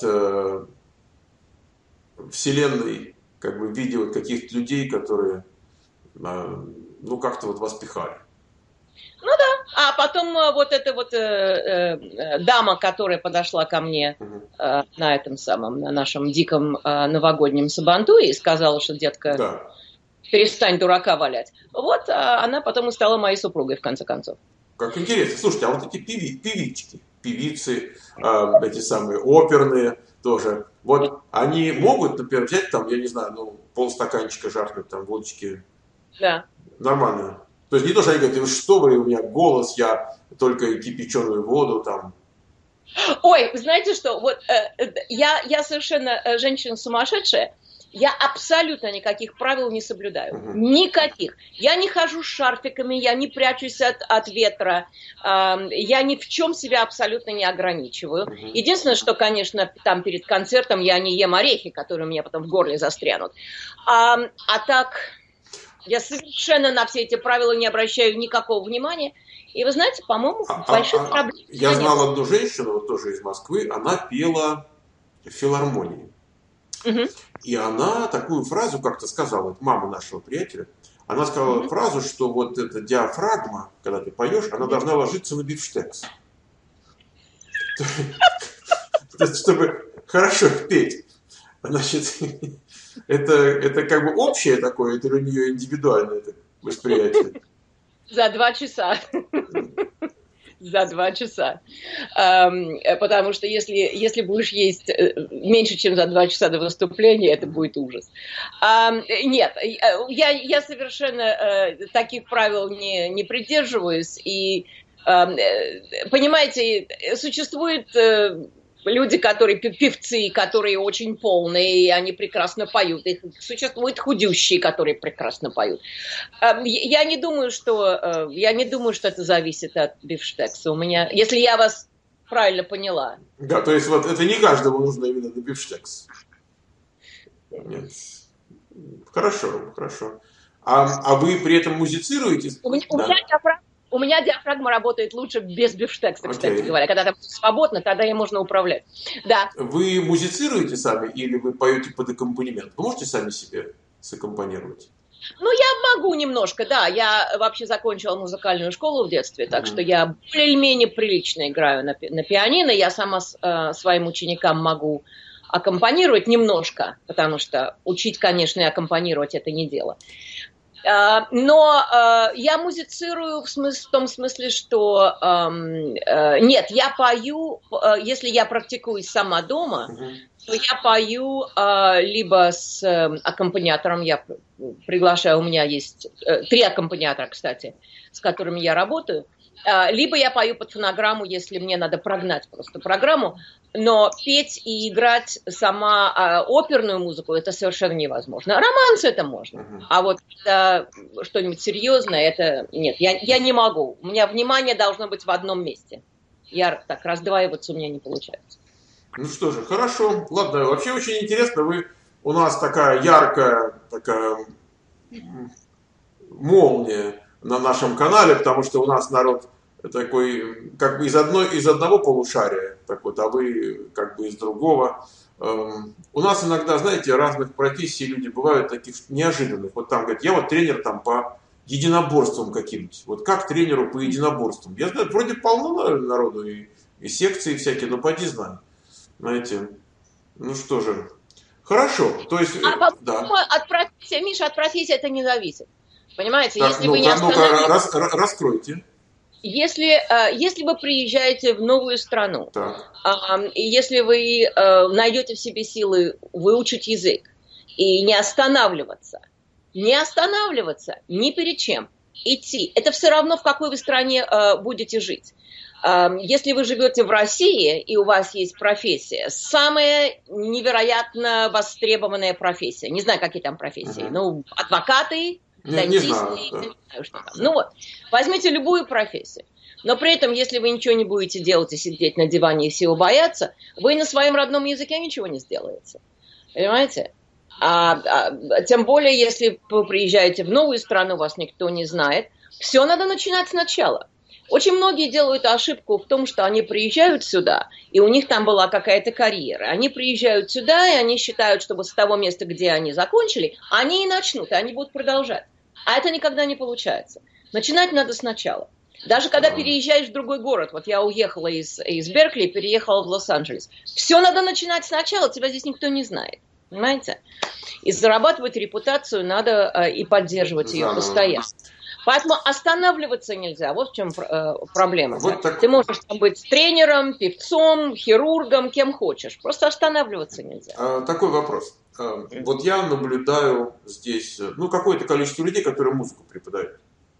вселенной, как бы в виде вот каких-то людей, которые, ну, как-то вот вас пихали. Ну да, а потом вот эта вот дама, которая подошла ко мне на этом самом, на нашем диком новогоднем сабантуе и сказала, что, детка, Да. перестань дурака валять. Вот она потом и стала моей супругой, в конце концов. Как интересно. Слушайте, а вот эти певички, певицы, эти самые оперные тоже, вот они могут, например, взять там, я не знаю, ну, полстаканчика жахнуть там водочки. Да. Нормально. То есть не то, что они говорят, что вы, у меня голос, я только кипяченую воду там. Ой, знаете что, вот я совершенно женщина сумасшедшая, я абсолютно никаких правил не соблюдаю. Никаких. Я не хожу с шарфиками, я не прячусь от ветра, я ни в чем себя абсолютно не ограничиваю. Единственное, что, конечно, там перед концертом я не ем орехи, которые у меня потом в горле застрянут. А так, я совершенно на все эти правила не обращаю никакого внимания. И вы знаете, по-моему, больших проблем я нет. знал одну женщину, вот тоже из Москвы, она пела в филармонии. И она такую фразу как-то сказала, это мама нашего приятеля, она сказала фразу, что вот эта диафрагма, когда ты поешь, она должна ложиться на бифштекс. Чтобы хорошо петь. Значит, это как бы общее такое, это у нее индивидуальное восприятие. За 2 часа. За 2 часа. Потому что если будешь есть меньше, чем за 2 часа до выступления, это будет ужас. Нет, я совершенно таких правил не придерживаюсь. И, понимаете, существует... Люди, которые певцы, которые очень полные, и они прекрасно поют. Их существуют худющие, которые прекрасно поют. Я не думаю, что это зависит от бифштекса. У меня, если я вас правильно поняла. Да, то есть вот это не каждому нужно именно на бифштекс. Нет. Хорошо. А вы при этом музицируете? У меня диафрагма работает лучше без бифштекса, кстати говоря. Когда там свободно, тогда ей можно управлять. Да. Вы музицируете сами или вы поете под аккомпанемент? Вы можете сами себе саккомпанировать? Ну, я могу немножко, да. Я вообще закончила музыкальную школу в детстве, так что я более-менее прилично играю на пианино. Я сама своим ученикам могу аккомпанировать немножко, потому что учить, конечно, и аккомпанировать – это не дело. Но я музицирую в том смысле, что нет, я пою, если я практикуюсь сама дома, то я пою либо с аккомпаниатором, я приглашаю, у меня есть 3 аккомпаниатора, кстати, с которыми я работаю, либо я пою под фонограмму, если мне надо прогнать просто программу, но петь и играть сама оперную музыку это совершенно невозможно. Романсы это можно, а вот что-нибудь серьезное это нет, я не могу. У меня внимание должно быть в одном месте. Я так раздваиваться у меня не получается. Ну что же, хорошо. Ладно, вообще очень интересно. Вы у нас такая яркая, такая молния на нашем канале, потому что у нас народ такой, как бы из одного полушария, так вот, а вы как бы из другого. У нас иногда, знаете, разных профессий люди бывают таких неожиданных. Вот там говорят, я вот тренер там по единоборствам каким-нибудь. Вот как тренеру по единоборствам? Я знаю, вроде полно народу и секции всякие, но поди знай. Знаете, ну что же. Хорошо, то есть... да. Миша, от профессии это не зависит. Понимаете, так, если вы не остановитесь... раскройте. Если вы приезжаете в новую страну, и если вы найдете в себе силы выучить язык и не останавливаться ни перед чем, идти, это все равно в какой вы стране будете жить. Если вы живете в России и у вас есть профессия, самая невероятно востребованная профессия. Не знаю, какие там профессии. Ну, адвокаты, дантисты, не знаю, что там. Ну вот, возьмите любую профессию. Но при этом, если вы ничего не будете делать и сидеть на диване и всего бояться, вы на своем родном языке ничего не сделаете. Понимаете? Тем более, если вы приезжаете в новую страну, вас никто не знает, все надо начинать сначала. Очень многие делают ошибку в том, что они приезжают сюда, и у них там была какая-то карьера. Они приезжают сюда, и они считают, что вот с того места, где они закончили, они и начнут, и они будут продолжать. А это никогда не получается. Начинать надо сначала. Даже когда переезжаешь в другой город, вот я уехала из Беркли, переехала в Лос-Анджелес, все надо начинать сначала, тебя здесь никто не знает, понимаете? И зарабатывать репутацию надо и поддерживать ее постоянно. Поэтому останавливаться нельзя, вот в чем проблема. Вот так... Ты можешь там быть тренером, певцом, хирургом, кем хочешь, просто останавливаться нельзя. Такой вопрос. Вот я наблюдаю здесь какое-то количество людей, которые музыку преподают.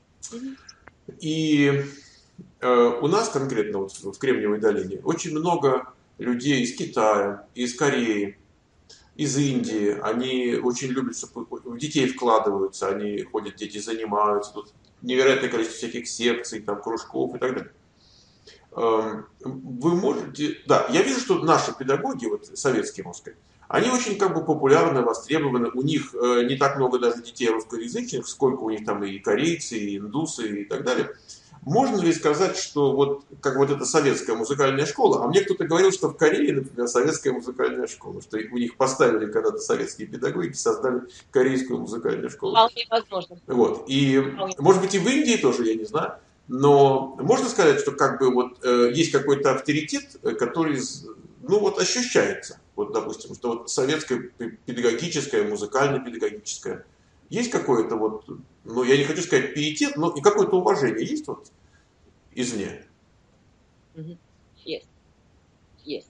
И у нас конкретно вот в Кремниевой долине очень много людей из Китая, из Кореи, из Индии. Они очень любят, в детей вкладываются, они ходят, дети занимаются. Тут невероятное количество всяких секций, там, кружков и так далее. Вы можете... Да, я вижу, что наши педагоги, вот советские, можно сказать, они очень популярны, востребованы. У них не так много даже детей русскоязычных, сколько у них там и корейцы, и индусы, и так далее. Можно ли сказать, что вот эта советская музыкальная школа, а мне кто-то говорил, что в Корее, например, советская музыкальная школа, что у них поставили когда-то советские педагоги, создали корейскую музыкальную школу. Вполне возможно. Вот. И, может быть, и в Индии тоже, я не знаю. Но можно сказать, что есть какой-то авторитет, который ощущается. Вот, допустим, что вот советская педагогическая, музыкально-педагогическая. Есть какое-то я не хочу сказать пиетет, но и какое-то уважение есть извне? Есть.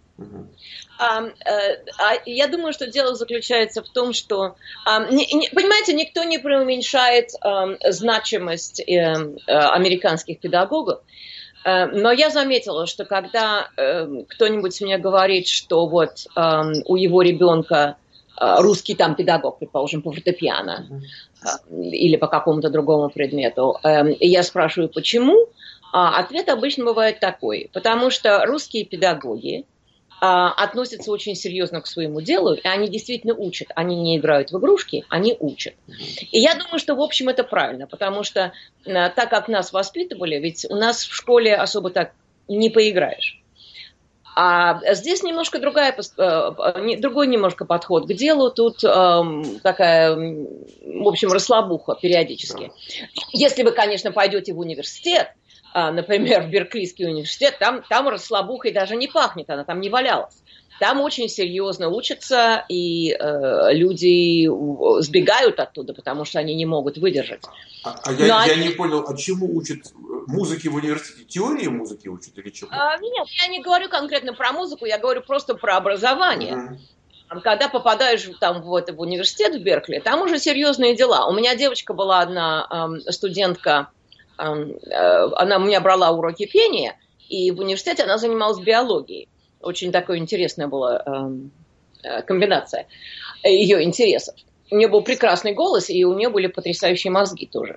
Я думаю, что дело заключается в том, что, понимаете, никто не преуменьшает значимость американских педагогов, но я заметила, что когда кто-нибудь мне говорит, что вот у его ребенка русский там педагог, предположим, по фортепиано или по какому-то другому предмету, и я спрашиваю, почему, ответ обычно бывает такой, потому что русские педагоги относятся очень серьезно к своему делу, и они действительно учат. Они не играют в игрушки, они учат. И я думаю, что в общем это правильно, потому что так как нас воспитывали, ведь у нас в школе особо так не поиграешь. А здесь немножко другой немножко подход к делу. Тут такая, в общем, расслабуха периодически. Если вы, конечно, пойдете в университет, например, в Берклийский университет, там расслабухой даже не пахнет, она там не валялась. Там очень серьезно учатся, и люди сбегают оттуда, потому что они не могут выдержать. Я не понял, а чему учат музыки в университете? Теории музыки учат или чему? Нет, я не говорю конкретно про музыку, я говорю просто про образование. Когда попадаешь в университет в Беркли, там уже серьезные дела. У меня девочка была одна студентка, она у меня брала уроки пения, и в университете она занималась биологией. Очень такая интересная была комбинация ее интересов. У нее был прекрасный голос, и у нее были потрясающие мозги тоже.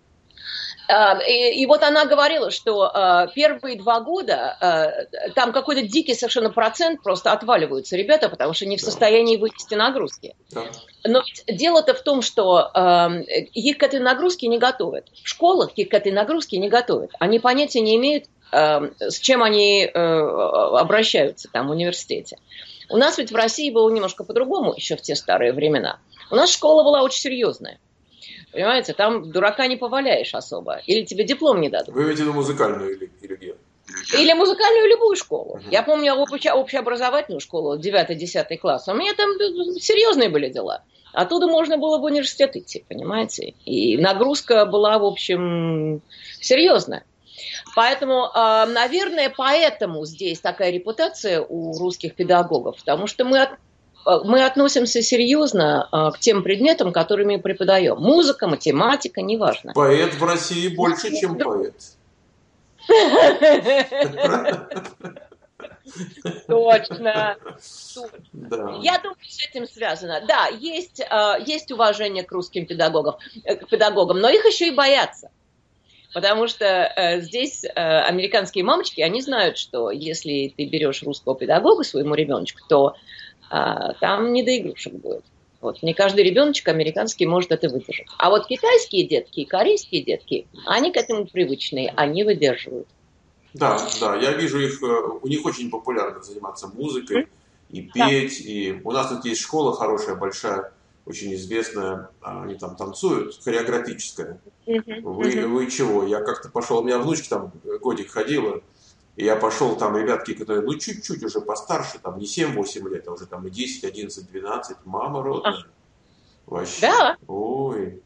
И вот она говорила, что первые 2 года там какой-то дикий совершенно процент просто отваливаются ребята, потому что не в состоянии вынести нагрузки. Но дело-то в том, что их к этой нагрузке не готовят. В школах их к этой нагрузке не готовят. Они понятия не имеют, с чем они обращаются там в университете. У нас ведь в России было немножко по-другому еще в те старые времена. У нас школа была очень серьезная. Понимаете, там дурака не поваляешь особо. Или тебе диплом не дадут. Вы имеете в виду музыкальную или где? Или музыкальную любую школу. Я помню общеобразовательную школу, 9-10 класс. У меня там серьезные были дела. Оттуда можно было в университет идти, понимаете. И нагрузка была, в общем, серьезная. Поэтому, наверное, поэтому здесь такая репутация у русских педагогов. Потому что мы относимся серьезно к тем предметам, которые мы преподаем. Музыка, математика, неважно. Поэт в России больше, чем поэт. Точно. Да. Я думаю, с этим связано. Да, есть уважение к русским педагогам, но их еще и боятся. Потому что здесь американские мамочки, они знают, что если ты берешь русского педагога своему ребеночку, то там не до игрушек будет. Вот, не каждый ребеночек американский может это выдержать. А вот китайские детки, корейские детки, они к этому привычные, они выдерживают. Да, я вижу их, у них очень популярно заниматься музыкой и петь. Да. И у нас тут есть школа хорошая, большая, очень известная, они там танцуют, хореографическая. Вы чего? Я как-то пошел, у меня внучка там годик ходила, и я пошел, там ребятки, которые, чуть-чуть уже постарше, там не 7-8 лет, а уже там и 10, 11, 12, мама родная. Вообще. Да. Ой.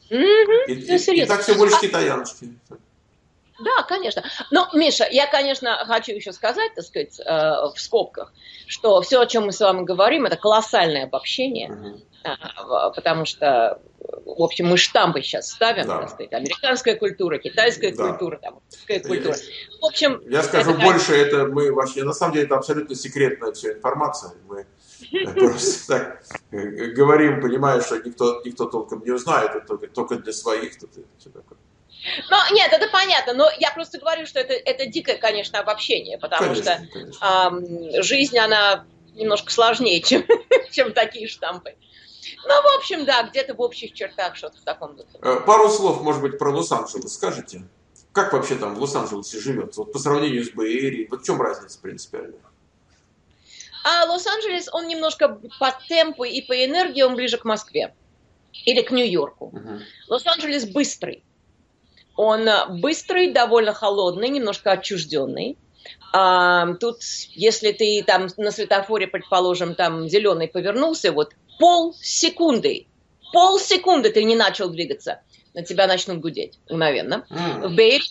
И так все больше китаяночки. Да, конечно. Но, Миша, я, конечно, хочу еще сказать, так сказать, в скобках, что все, о чем мы с вами говорим, это колоссальное обобщение, потому что, в общем, мы штампы сейчас ставим, так сказать, американская культура, китайская культура, там, русская культура. В общем, я скажу больше, это мы вообще, на самом деле, это абсолютно секретная вся информация. Мы просто так говорим, понимая, что никто толком не узнает, это только для своих тут все такое. Ну, нет, это понятно, но я просто говорю, что это дикое, конечно, обобщение, потому что жизнь, она немножко сложнее, чем такие штампы. Ну, в общем, да, где-то в общих чертах что-то в таком духе. Пару слов, может быть, про Лос-Анджелес скажете? Как вообще там в Лос-Анджелесе живется? Вот по сравнению с Бэй-Эрией, вот в чем разница принципиальная? Лос-Анджелес, он немножко по темпу и по энергии, он ближе к Москве или к Нью-Йорку. Лос-Анджелес быстрый. Он быстрый, довольно холодный, немножко отчужденный. Тут, если ты там на светофоре, предположим, там зеленый повернулся, вот полсекунды ты не начал двигаться, на тебя начнут гудеть мгновенно. В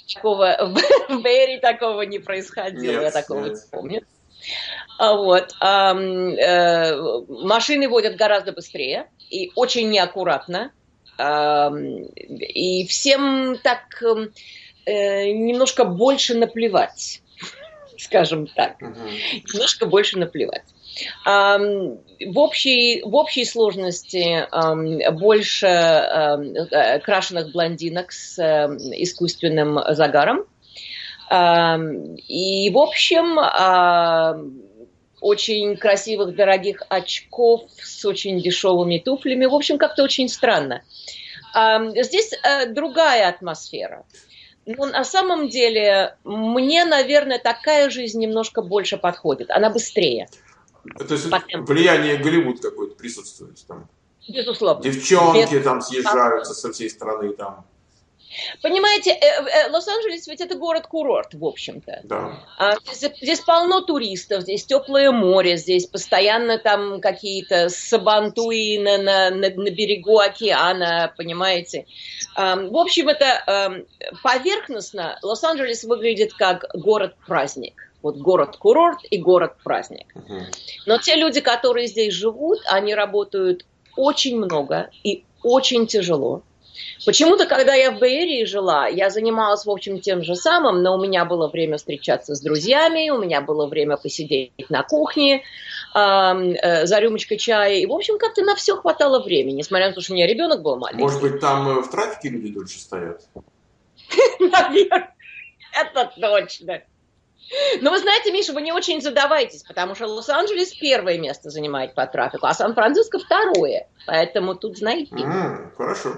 Бэй-Эрии такого не происходило, я такого не помню. Вот. Машины водят гораздо быстрее и очень неаккуратно. И всем так немножко больше наплевать, скажем так. Немножко больше наплевать. В общей сложности больше крашеных блондинок с искусственным загаром. И, в общем, очень красивых, дорогих очков с очень дешевыми туфлями. В общем, как-то очень странно. Здесь другая атмосфера. Но на самом деле мне, наверное, такая жизнь немножко больше подходит. Она быстрее. То есть влияние Голливуд какое-то присутствует там? Безусловно. Девчонки там съезжаются со всей страны там. Понимаете, Лос-Анджелес ведь это город-курорт, в общем-то. Да. Здесь полно туристов, здесь теплое море, здесь постоянно там какие-то сабантуи на берегу океана, понимаете. В общем, это поверхностно Лос-Анджелес выглядит как город-праздник. Вот город-курорт и город-праздник. Но те люди, которые здесь живут, они работают очень много и очень тяжело. Почему-то, когда я в Бэй-Эрии жила, я занималась, в общем, тем же самым, но у меня было время встречаться с друзьями, у меня было время посидеть на кухне за рюмочкой чая. И, в общем, как-то на все хватало времени, несмотря на то, что у меня ребенок был маленький. Может быть, там в трафике люди дольше стоят? Наверное, это точно. Но вы знаете, Миша, вы не очень задавайтесь, потому что Лос-Анджелес первое место занимает по трафику, а Сан-Франциско второе. Поэтому тут, знаете... Хорошо.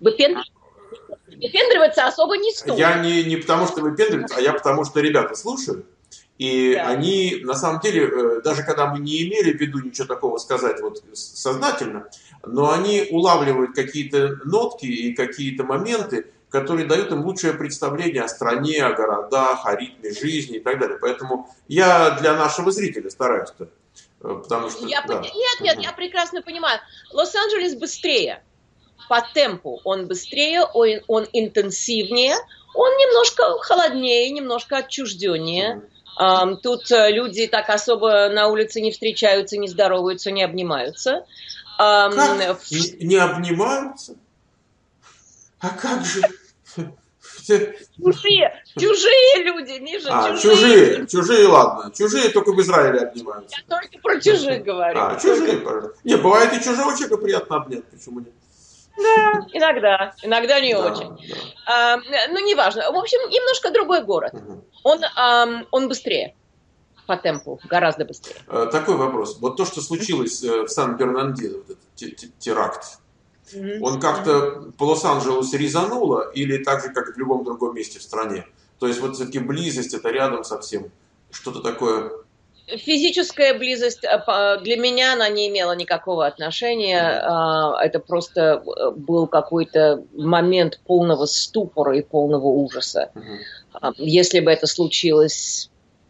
Выпендриваться особо не стоит. Я не потому, что выпендриваться, а я потому, что ребята слушают. И они, на самом деле, даже когда мы не имели в виду ничего такого сказать вот сознательно, но они улавливают какие-то нотки и какие-то моменты, которые дают им лучшее представление о стране, о городах, о ритме жизни и так далее. Поэтому я для нашего зрителя стараюсь-то. Потому что, Нет, я прекрасно понимаю. Лос-Анджелес быстрее. По темпу он быстрее, он интенсивнее, он немножко холоднее, немножко отчужденнее. Тут люди так особо на улице не встречаются, не здороваются, не обнимаются. Как? Не обнимаются? А как же? Чужие люди, Миша, чужие. Чужие, ладно. Чужие только в Израиле обнимаются. Я только про чужих говорю. Чужие, пожалуйста. Не, бывает и чужого человека приятно обнять, почему нет? Да, иногда не очень. Да. Ну, неважно. В общем, немножко другой город. Он быстрее по темпу, гораздо быстрее. Такой вопрос. Вот то, что случилось в Сан-Бернардино, вот этот теракт, он как-то по Лос-Анджелесу резануло или так же, как и в любом другом месте в стране? То есть вот все-таки близость, это рядом совсем, что-то такое... Физическая близость для меня она не имела никакого отношения. Это просто был какой-то момент полного ступора и полного ужаса. Если бы это случилось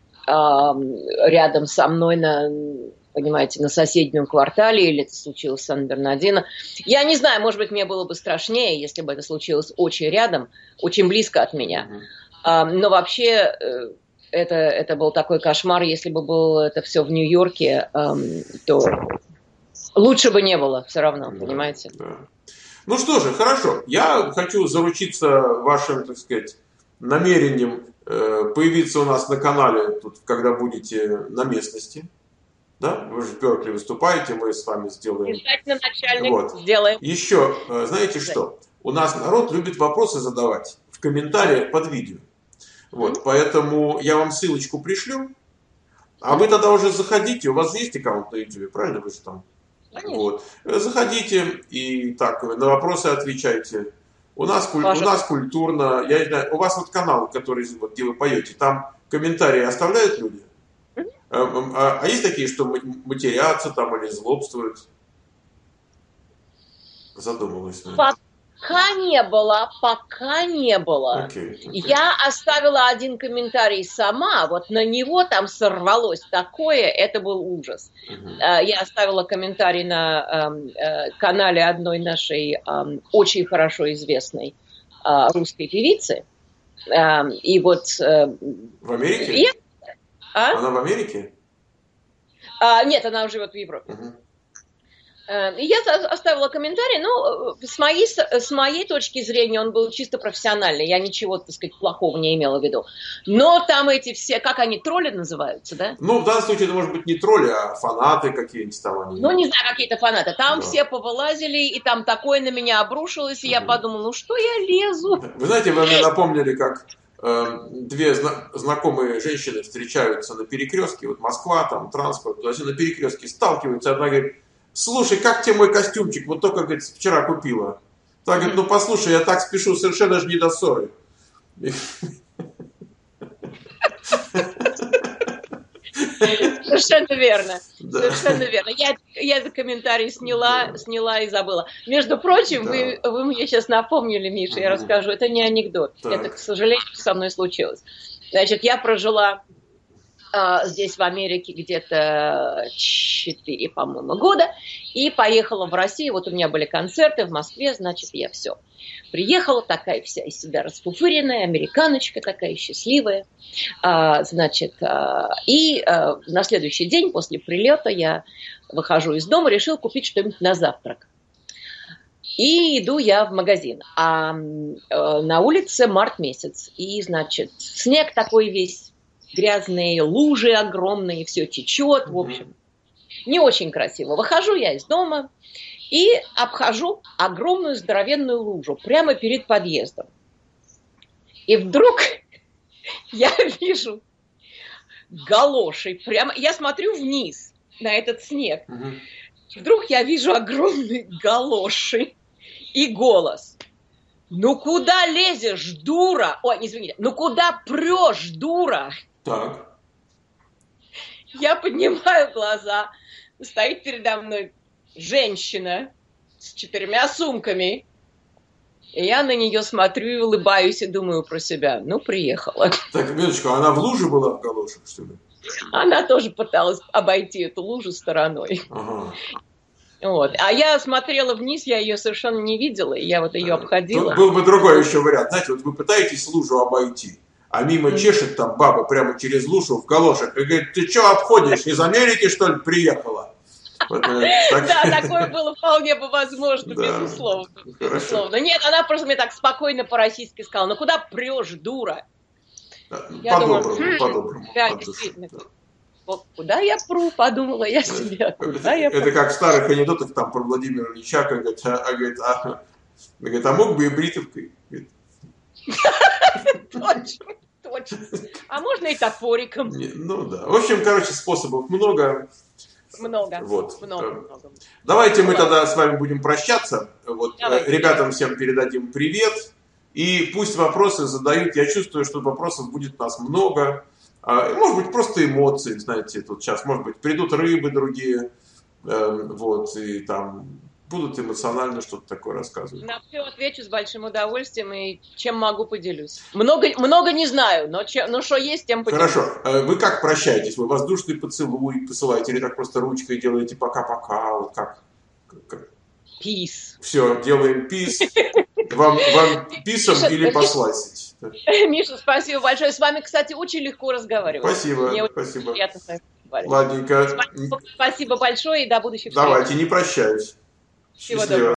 рядом со мной понимаете, на соседнем квартале, или это случилось в Сан-Бернардино. Я не знаю, может быть, мне было бы страшнее, если бы это случилось очень рядом, очень близко от меня. Но вообще... Это был такой кошмар. Если бы было это все в Нью-Йорке, то лучше бы не было все равно, понимаете? Да. Ну что же, хорошо. Я хочу заручиться вашим, так сказать, намерением появиться у нас на канале, тут, когда будете на местности. Да? Вы же в Беркли выступаете, мы с вами сделаем. Обязательно, начальник, сделаем. Еще, знаете что? У нас народ любит вопросы задавать в комментариях под видео. Вот, поэтому я вам ссылочку пришлю, а вы тогда уже заходите, у вас есть аккаунт на YouTube, правильно, вы же там? Вот. Заходите и так на вопросы отвечайте. У нас культурно, я не знаю, у вас вот канал, который, вот, где вы поете, там комментарии оставляют люди? А есть такие, что матерятся там или злобствуют? Задумалась. Пока не было. Okay. Я оставила один комментарий сама, вот на него там сорвалось такое, это был ужас. Я оставила комментарий на канале одной нашей очень хорошо известной русской певицы. И вот... В Америке? Она в Америке? Нет, она живет в Европе. И я оставила комментарий, но с моей точки зрения он был чисто профессиональный, я ничего, так сказать, плохого не имела в виду. Но там эти все, как они, тролли называются, да? Ну, в данном случае это может быть не тролли, а фанаты какие-нибудь там. Ну, не знаю, какие-то фанаты. Там все повылазили, и там такое на меня обрушилось, и я подумала, ну что я лезу? Вы знаете, вы мне напомнили, как две знакомые женщины встречаются на перекрестке, вот Москва, там, транспорт, на перекрестке сталкиваются, одна говорит: слушай, как тебе мой костюмчик? Вот только, говорит, вчера купила. Так, говорит, ну послушай, я так спешу, совершенно же не до ссоры. Совершенно верно. Совершенно верно. Я этот комментарий сняла и забыла. Между прочим, вы мне сейчас напомнили, Миша, я расскажу. Это не анекдот. Это, к сожалению, со мной случилось. Значит, я прожила здесь в Америке где-то 4, по-моему, года, и поехала в Россию. Вот у меня были концерты в Москве, значит, я все. Приехала такая вся из себя расфуфыренная, американочка такая счастливая. Значит, и на следующий день после прилета я выхожу из дома, решила купить что-нибудь на завтрак. И иду я в магазин. А на улице март месяц. И, значит, снег такой весь грязные, лужи огромные, все течет, в общем. Не очень красиво. Выхожу я из дома и обхожу огромную здоровенную лужу прямо перед подъездом. И вдруг я вижу галоши. Прямо, я смотрю вниз на этот снег. Вдруг я вижу огромные галоши и голос: ну куда лезешь, дура? Ой, извините, ну куда прешь, дура? Так. Я поднимаю глаза, стоит передо мной женщина с 4 сумками. И я на нее смотрю и улыбаюсь и думаю про себя: ну, приехала. Так, минуточку, она в луже была в галошах, что ли? Она тоже пыталась обойти эту лужу стороной. Ага. Вот. А я смотрела вниз, я ее совершенно не видела, и я вот ее обходила. Тут был бы другой еще вариант. Знаете, вот вы пытаетесь лужу обойти, а мимо чешет там баба прямо через лужу в галошах и говорит: ты что обходишь, из Америки, что ли, приехала? Да, такое было вполне бы возможно, безусловно. Нет, она просто мне так спокойно по-российски сказала, ну куда прешь, дура? По-доброму. Куда я пру, подумала я себе. Это как в старых анекдотах там про Владимира Ильича, говорит, а мог бы и бритвкой. Точно. А можно и топориком. Ну да. В общем, короче, способов много. Много. Давайте мы тогда с вами будем прощаться. Ребятам всем передадим привет. И пусть вопросы задают. Я чувствую, что вопросов будет у нас много. Может быть, просто эмоции, знаете, тут сейчас, может быть, придут рыбы другие, и там будут эмоционально что-то такое рассказывать. На все отвечу с большим удовольствием, и чем могу, поделюсь. Много не знаю, но что есть, тем поделюсь. Хорошо. Вы как прощаетесь? Вы воздушный поцелуй посылаете или так просто ручкой делаете пока-пока? Вот как? Peace. Все, делаем peace. Вам писом или посласить? Миша, спасибо большое. С вами, кстати, очень легко разговаривать. Спасибо. Мне очень приятно с вами разговаривать. Ладненько. Спасибо большое и до будущих встреч. Давайте, не прощаюсь. Всего доброго.